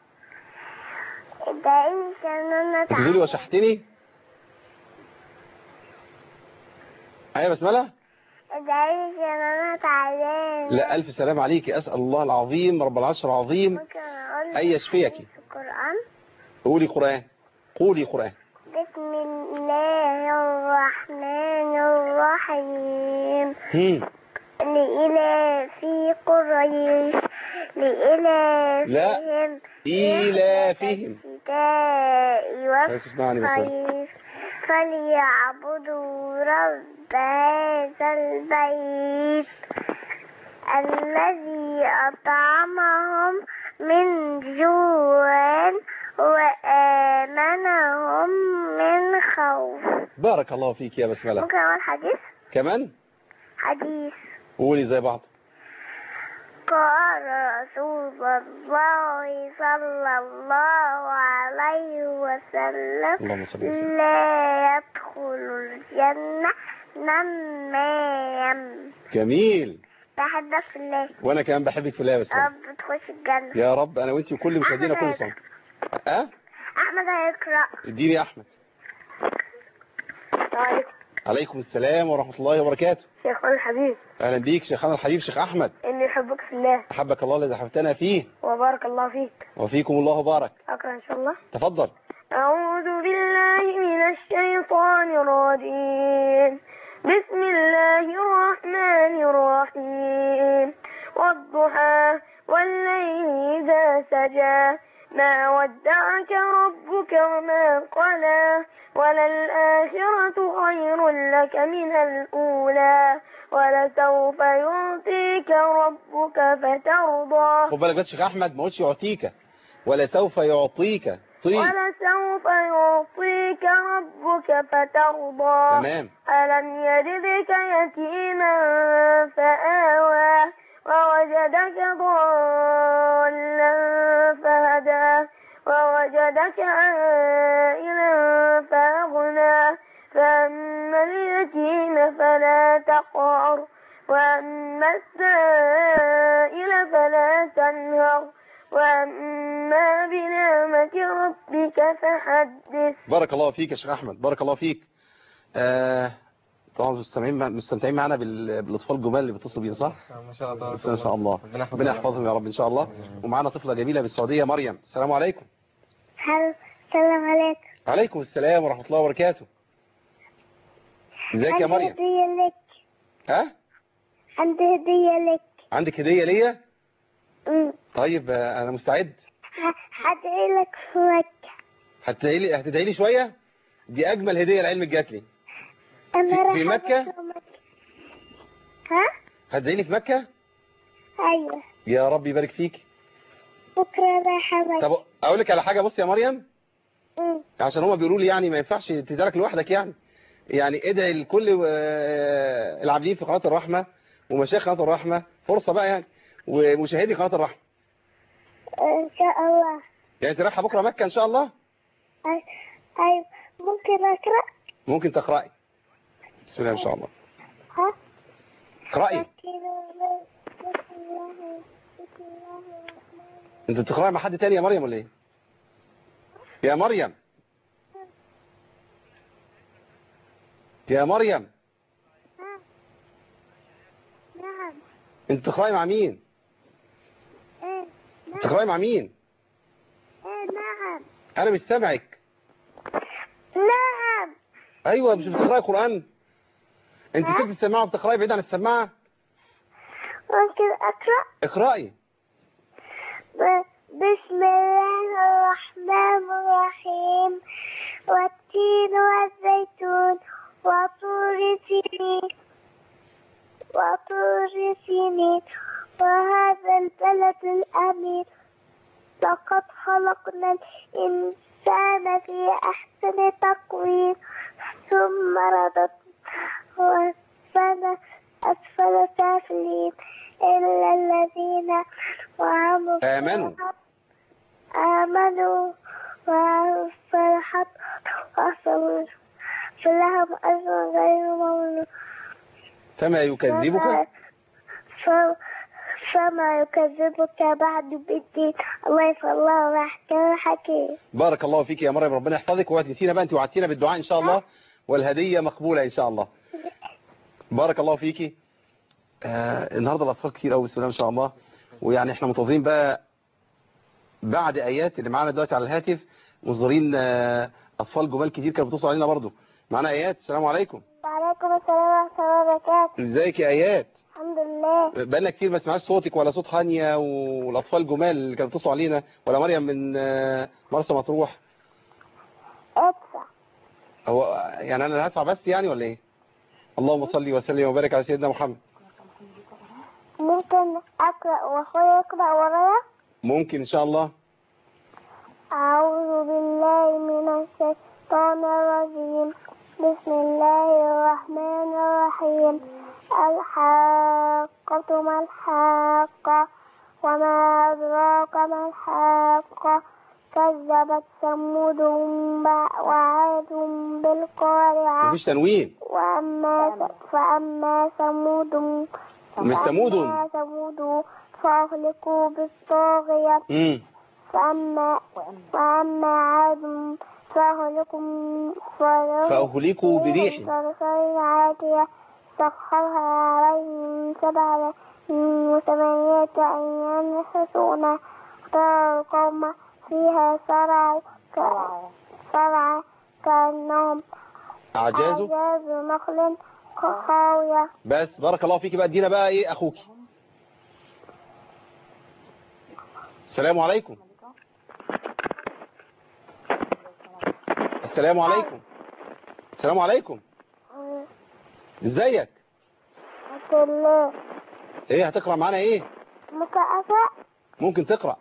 ده انت نانا انت بتقولي وشحتني؟ ايوه بسملة؟ ادعي لي عشان انا تعبان. لا ألف سلام عليكي، أسأل الله العظيم رب العرش العظيم ممكن اقول أن يشفيك. في القرآن؟ قولي قرآن، قولي قرآن. بسم الله الرحمن الرحيم. هم. لإلاف قريش لإلافهم إيلافهم الشتاء اسمعني بس والصيف فليعبدوا رب هذا البيت الذي أطعمهم من جوع وآمنهم من خوف. بارك الله فيك يا بسملة. ممكن أقول حديث كمان؟ حديث. قولي زي بعض. قال رسول الله صلى الله عليه وسلم اللهم صل وسلم. لا يدخل الجنة نمام. جميل. بحبك في الله. وانا كمان بحبك في الله يا بسملة. رب تخش الجنة يا رب انا وانتي وكل مشاهدينا كل سنة. اه احمد هيقرأ. اديني يا احمد. السلام عليكم. عليكم السلام ورحمة الله وبركاته. شيخنا الحبيب. اهلا بيك شيخنا الحبيب شيخ احمد. اني احبك في الله. احبك الله الذي احببتنا فيه. وبارك الله فيك. وفيكم الله بارك. اقرأ ان شاء الله. تفضل. أعوذ بالله من الشيطان الرجيم. بسم الله الرحمن الرحيم. والضحى والليل إذا سجى ما ودعك ربك وما قلى وللآخرة خير لك من الأولى ولسوف يعطيك ربك فترضى. خد بالك بس شيخ احمد ما قلتش يعطيك ولسوف يعطيك. طيب. ولسوف يعطيك ربك فترضى. تمام. ألم يجدك يتيما فآوى ووجدك ضالا فهدى ووجدك عائلا فأغنى فأما اليتيم فلا تقهر وأما السائل فلا تنهر وأما بنعمة ربك فحدث. بارك الله فيك يا شيخ أحمد بارك الله فيك. آه طبعا مستمعين مستمتعين معنا بالاطفال الجمال اللي بيتصلوا بينا صح؟ ما شاء الله. ان شاء الله ربنا يحفظهم يا رب ان شاء الله. ومعانا طفله جميله بالسعوديه مريم. السلام عليكم. السلام عليكم. عليكم السلام ورحمه الله وبركاته. ازيك يا مريم؟ عندي هديه لك. ها؟ عندي هديه لك. عندك هديه ليا؟ امم طيب انا مستعد. هدعي لك في مكه. هتدعي لي هتدعي لي شويه؟ دي اجمل هديه العلم جات لي. أنا في مكة؟ ها؟ هتدعي لي في مكة؟ أيوة. يا رب يبارك فيك. بكرة رايحة مكة. طب أقول لك على حاجة. بص يا مريم. امم عشان هما بيقولوا لي يعني ما ينفعش تدارك لوحدك يعني. يعني ادعي لكل العاملين في قناة الرحمة ومشايخ قناة الرحمة فرصة بقى يعني ومشاهدي قناة الرحمة. إن شاء الله. يعني أنت رايحة بكرة مكة إن شاء الله؟ أيوة. ممكن أقرأ؟ ممكن تقرأي. بسم الله ما شاء الله. ها؟ اقرأي. انت بتقرأي مع حد تاني يا مريم ولا ايه؟ يا مريم. يا مريم. نعم. انت بتقرأي مع مين؟ ايه نعم. بتقرأي مع مين؟ ايه نعم. انا مش سامعك. نعم. ايوه مش بتقرأي قرآن؟ انت سبت السماعة وبتقرأي بعيد عن السماعة؟ ممكن أقرأ؟ اقرأي. بسم الله الرحمن الرحيم. والتين والزيتون وطور سينين وطور سينين وهذا البلد الأمين لقد خلقنا الإنسان في أحسن تقويم ثم رددناه وأسفل أسفل سافلين إلا الذين آمنوا آمنوا وصلحت وصبروا فلهم أجر غير ممنون. فما يكذبك فما يكذبك بعد بالدين. الله يسأل الله ويحكي الحكيم. بارك الله فيك يا مريم ربنا يحفظك. وهتنسينا بقى انت وعدتينا بالدعاء ان شاء الله والهدية مقبولة ان شاء الله. بارك الله فيكي آه النهارده الاطفال كتير قوي بسم الله ما شاء الله، ويعني احنا منتظرين بقى بعد ايات اللي معانا دلوقتي على الهاتف، منتظرين آه اطفال جمال كتير كانوا بيتصلوا علينا برضو. معانا ايات. السلام عليكم. وعليكم السلام ورحمة الله وبركاته. ازيك يا ايات؟ الحمد لله. بقالنا كتير ما سمعناش صوتك ولا صوت هانيا والاطفال جمال اللي كانوا بيتصلوا علينا، ولا مريم من آه مرسى مطروح. ادفع. هو يعني انا هدفع بس يعني ولا ايه؟ اللهم صل وسلم وبارك على سيدنا محمد. ممكن اقرأ واخويا يقرأ ورايا؟ ممكن ان شاء الله. أعوذ بالله من الشيطان الرجيم. بسم الله الرحمن الرحيم. الحاقة ما الحاقة وما أدراك ما الحاقة كذبت ثمود وعاد بالقارعة. مفيش تنوين. وأما فأما ثمود مش ثمود. فأما ثمود فأهلكوا بالطاغية. امم فأما وأما عاد فأهلكوا فأهلكوا بريح صرصر عاتية سخرها عليهم سبع وثمانية أيام حسونا ترى القوم فيها صرع صرع كأنهم أعجاز أعجاز نخل خاوية. بس بارك الله فيك بقى. ادينا بقى ايه اخوك. السلام عليكم. السلام عليكم. السلام عليكم. ازيك؟ الحمد لله. ايه هتقرأ معانا ايه؟ ممكن أقرأ؟ ممكن تقرأ.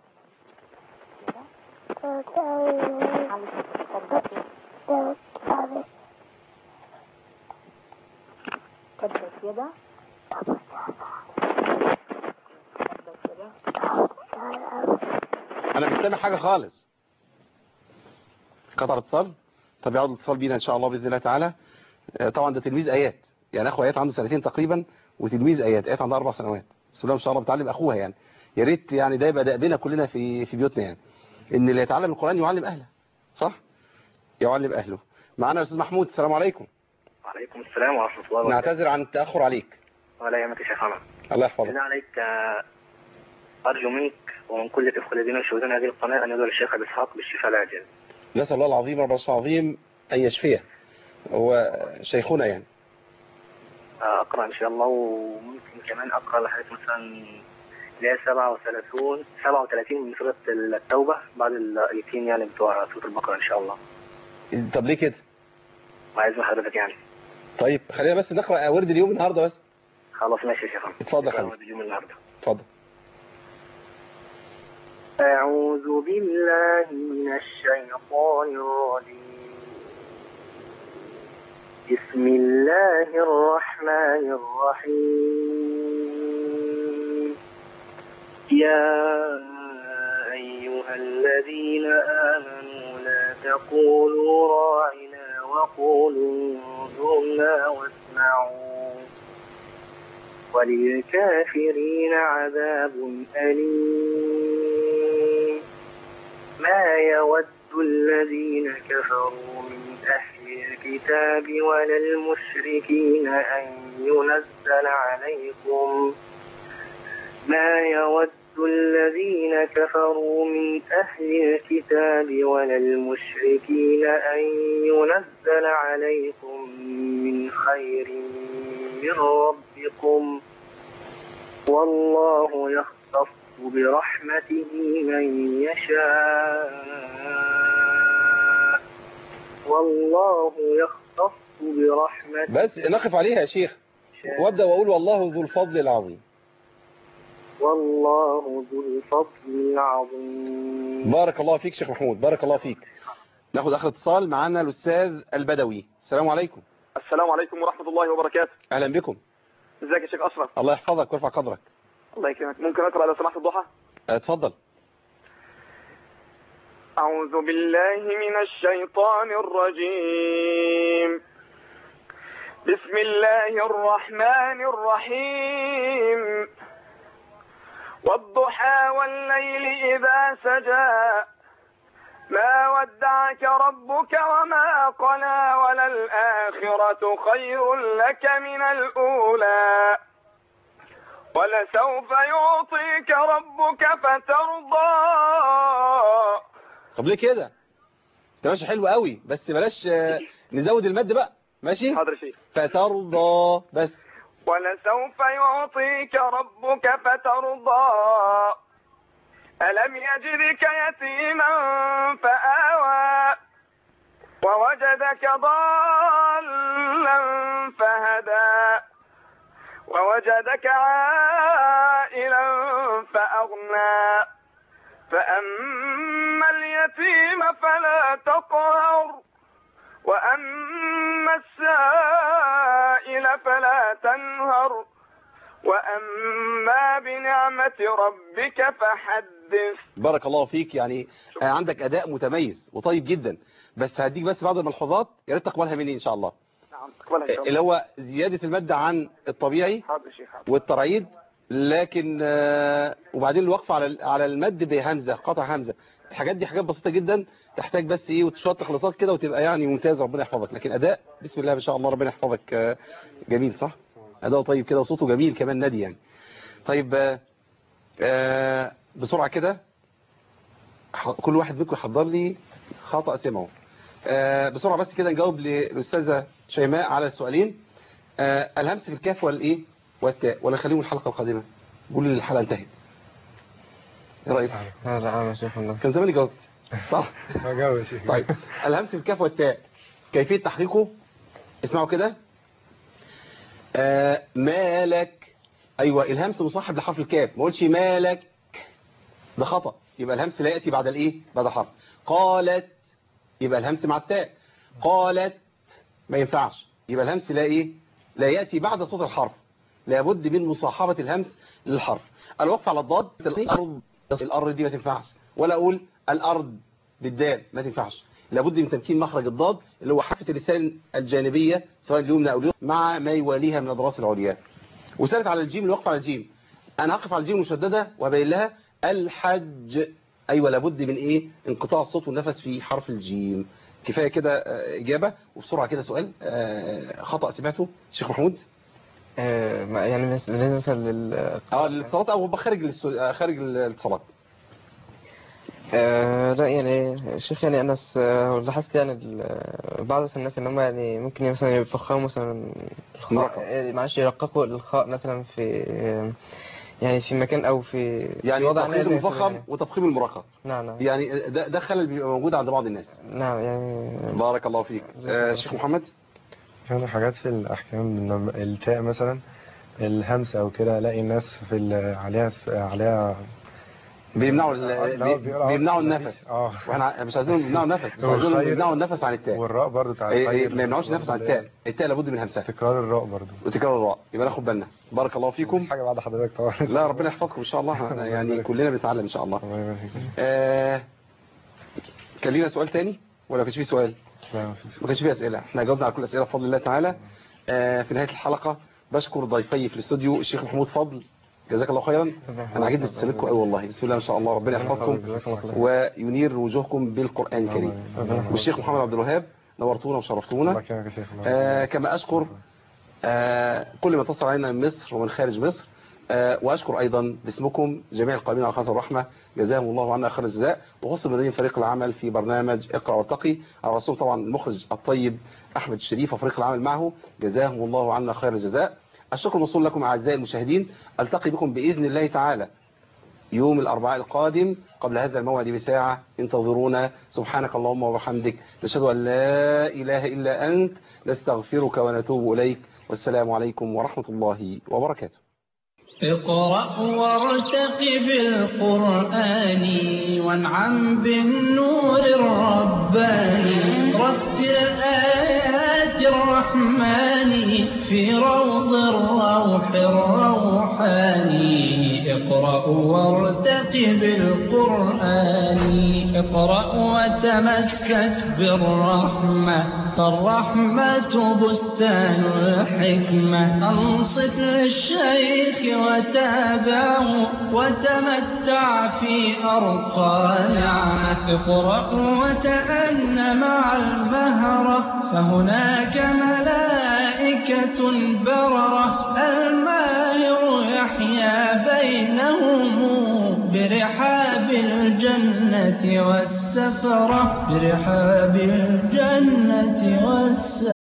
انا مش سامع حاجة خالص. قطع اتصال. طب يعود الاتصال بينا ان شاء الله باذن الله تعالى. طبعا ده تلميذ ايات، يعني اخو ايات عنده سنتين تقريبا، وتلميذ ايات ايات عندها اربع سنوات. بسم الله ما شاء الله بتعلم اخوها يعني. يا ريت يعني ده يبقى دأبنا كلنا في في بيوتنا يعني، ان اللي يتعلم القرآن يعلم اهله. صح؟ يعلم اهله. معانا الاستاذ محمود. السلام عليكم. وعليكم السلام ورحمة الله وبركاته. نعتذر عن التأخر عليك. ولا يهمك يا شيخ محمد. الله يحفظك. بالله عليك أرجو منك ومن كل الإخوة الذين يشاهدون هذه القناة أن يدعو الشيخ أبي إسحاق بالشفاء العاجل. نسأل الله العظيم رب العرش العظيم أن يشفيه. هو شيخنا يعني. أقرأ إن شاء الله، وممكن كمان أقرأ لحد مثلا لا سبعة وثلاثين سبعة وثلاثين من سورة التوبة بعد الآيتين يعني بتوع سورة البقرة إن شاء الله. طب ليه كده؟ وعايز من حضرتك يعني. طيب خلينا بس نقرأ ورد اليوم النهاردة بس. خلاص ماشي يا شيخ. اتفضل حبيبي. ورد اليوم النهاردة. اتفضل. أعوذ بالله من الشيطان الرجيم. بسم الله الرحمن الرحيم. يا أيها الذين آمنوا لا تقولوا راعنا وقولوا انظرنا واسمعوا وللكافرين عذاب أليم. ما يود الذين كفروا من أهل الكتاب ولا المشركين أن ينزل عليكم ما يود الذين كفروا من أهل الكتاب ولا المشركين أن ينزل عليكم من خير من ربكم والله يختص برحمته من يشاء والله يختص برحمته. بس نقف عليها يا شيخ وابدأ واقول والله ذو الفضل العظيم. والله ذو الفضل العظيم. بارك الله فيك شيخ محمود. بارك الله فيك. ناخد اخر اتصال. معانا الاستاذ البدوي. السلام عليكم. السلام عليكم ورحمة الله وبركاته. اهلا بكم. ازيك يا شيخ أشرف؟ الله يحفظك ويرفع قدرك. الله يكرمك. ممكن أقرأ لو سمحت الضحى؟ اتفضل. أعوذ بالله من الشيطان الرجيم. بسم الله الرحمن الرحيم. والضحى والليل إذا سجى ما ودعك ربك وما قلى وللآخرة خير لك من الأولى ولسوف يعطيك ربك فترضى. طب ليه كده؟ ده ماشي حلو قوي، بس بلاش نزود المد بقى. ماشي؟ حاضر شيخ. فترضى بس. ولسوف يعطيك ربك فترضى. ألم يجدك يتيما فآوى ووجدك ضالا فهدى ووجدك عائلا فأغنى فأما اليتيم فلا تقهر وأما السائل فلا تنهر وأما بنعمة ربك فحدث. بارك الله فيك. يعني عندك أداء متميز وطيب جدا، بس هديك بس بعض الملحوظات يا ريت تقبلها مني إن شاء الله. نعم تقبلها إن شاء الله. اللي هو زيادة المد عن الطبيعي والترعيد، لكن وبعدين الوقف على على المد بهمزة، قطع همزة. الحاجات دي حاجات بسيطة جدا، تحتاج بس ايه وشوية تخلصات كده وتبقى يعني ممتاز. ربنا يحفظك. لكن أداء بسم الله ما شاء الله، ربنا يحفظك. جميل صح؟ أداء طيب كده وصوته جميل كمان نادي يعني. طيب آه بسرعة كده كل واحد منكم يحضر لي خطأ سمعه. آه بسرعة بس كده نجاوب للأستاذة شيماء على السؤالين. آه الهمس في الكاف ولا ايه والتاء، ولا خليهم الحلقة القادمة؟ قول لي الحلقة انتهت. ايه رأيك؟ لا لا يا شيخ والله كان زماني جاوبت صح؟ ما جاوب شيخ. طيب الهمس في الكاف والتاء كيفية تحقيقه اسمعوا كده. آه مالك. ايوه الهمس مصاحب لحرف الكاف، ما قلتش مالك، ده خطأ. يبقى الهمس لا يأتي بعد الايه؟ بعد الحرف. قالت يبقى الهمس مع التاء. قالت ما ينفعش، يبقى الهمس لا ايه؟ لا يأتي بعد صوت الحرف، لابد من مصاحبة الهمس للحرف. الوقف على الضاد. الارض الارض دي ما تنفعش، ولا اقول الارض بالدال ما تنفعش، لابد من تمكين مخرج الضاد اللي هو حافة اللسان الجانبية سواء اليمنى او اليسرى مع ما يواليها من اضراس العليا. وسالت على الجيم، الوقف على الجيم. انا هقف على الجيم المشددة وابين لها الحج. ايوه لابد من ايه؟ انقطاع الصوت والنفس في حرف الجيم. كفاية كده اجابة. وبسرعة كده سؤال خطأ سمعته شيخ محمود. آه يعني لازم مثلا لل اه للاتصالات او خارج الاستو... خارج الاتصالات. آه لا يعني شيخ، يعني انا لاحظت يعني بعض الناس ان هم يعني ممكن مثلا يفخموا مثلا الخاء، معلش يرققوا الخاء مثلا في يعني في مكان او في يعني وضع تفخيم المفخم يعني. وتفخيم المرقق. نعم نعم. يعني ده ده خلل بيبقى موجود عند بعض الناس. نعم يعني. بارك الله فيك. آه شيخ محمد. كان حاجات في الاحكام التاء مثلا الهمس او كده، الاقي الناس في عليها عليها بيمنعوا بيمنعوا النفس. اه واحنا مش عايزين نمنعوا النفس، بس عايزين نمنعوا النفس عن التاء. والراء برضه بتاع الخير ما يمنعوش النفس عن التاء. التاء لابد من همسها. تكرار الراء برضه وتكرار الراء. يبقى ناخد بالنا. بارك الله فيكم. مش حاجه بعد حضرتك طبعا. لا ربنا يحفظكم ان شاء الله. يعني كلنا بنتعلم ان شاء الله. آه كان لينا سؤال تاني ولا ما كانش فيه سؤال؟ لا ما كانش فيه اسئله. احنا جاوبنا على كل الاسئله بفضل الله تعالى. آه في نهايه الحلقه بشكر ضيفي في الاستوديو الشيخ محمود فضل، جزاك الله خيرا. انا عجبني تسلكوا قوي والله. بسم الله ما شاء الله. ربنا يحفظكم وينير وجوهكم بالقران الكريم. والشيخ محمد عبد الوهاب نورتونا وشرفتونا. آه كما اشكر آه كل من اتصل علينا من مصر ومن خارج مصر. آه واشكر ايضا باسمكم جميع القائمين على قناه الرحمه، جزاهم الله عنا خير الجزاء، وخصوصا مديرين فريق العمل في برنامج اقرا وارتقي، على راسهم طبعا المخرج الطيب احمد الشريف وفريق العمل معه، جزاهم الله عنا خير الجزاء. الشكر موصول لكم اعزائي المشاهدين. التقي بكم باذن الله تعالى يوم الاربعاء القادم قبل هذا الموعد بساعه. انتظرونا. سبحانك اللهم وبحمدك، نشهد ان لا اله الا انت، نستغفرك ونتوب اليك. والسلام عليكم ورحمه الله وبركاته. اقرأ وارتقب بالقرآن وانعم بالنور الرباني، رتل آيات الرحمن في روض الروح الروحاني. اقرأ وارتقب بالقرآن، اقرأ وتمسك بالرحمة، فالرحمة بستان الحكمة. أنصت للشيخ وتابعه وتمتع في أرقى نعمة. اقرأ وتأن مع المهرة، فهناك ملائكة بررة. الماهر يحيا بينهم برحاب الجنة والسفرة برحاب الجنة والسفرة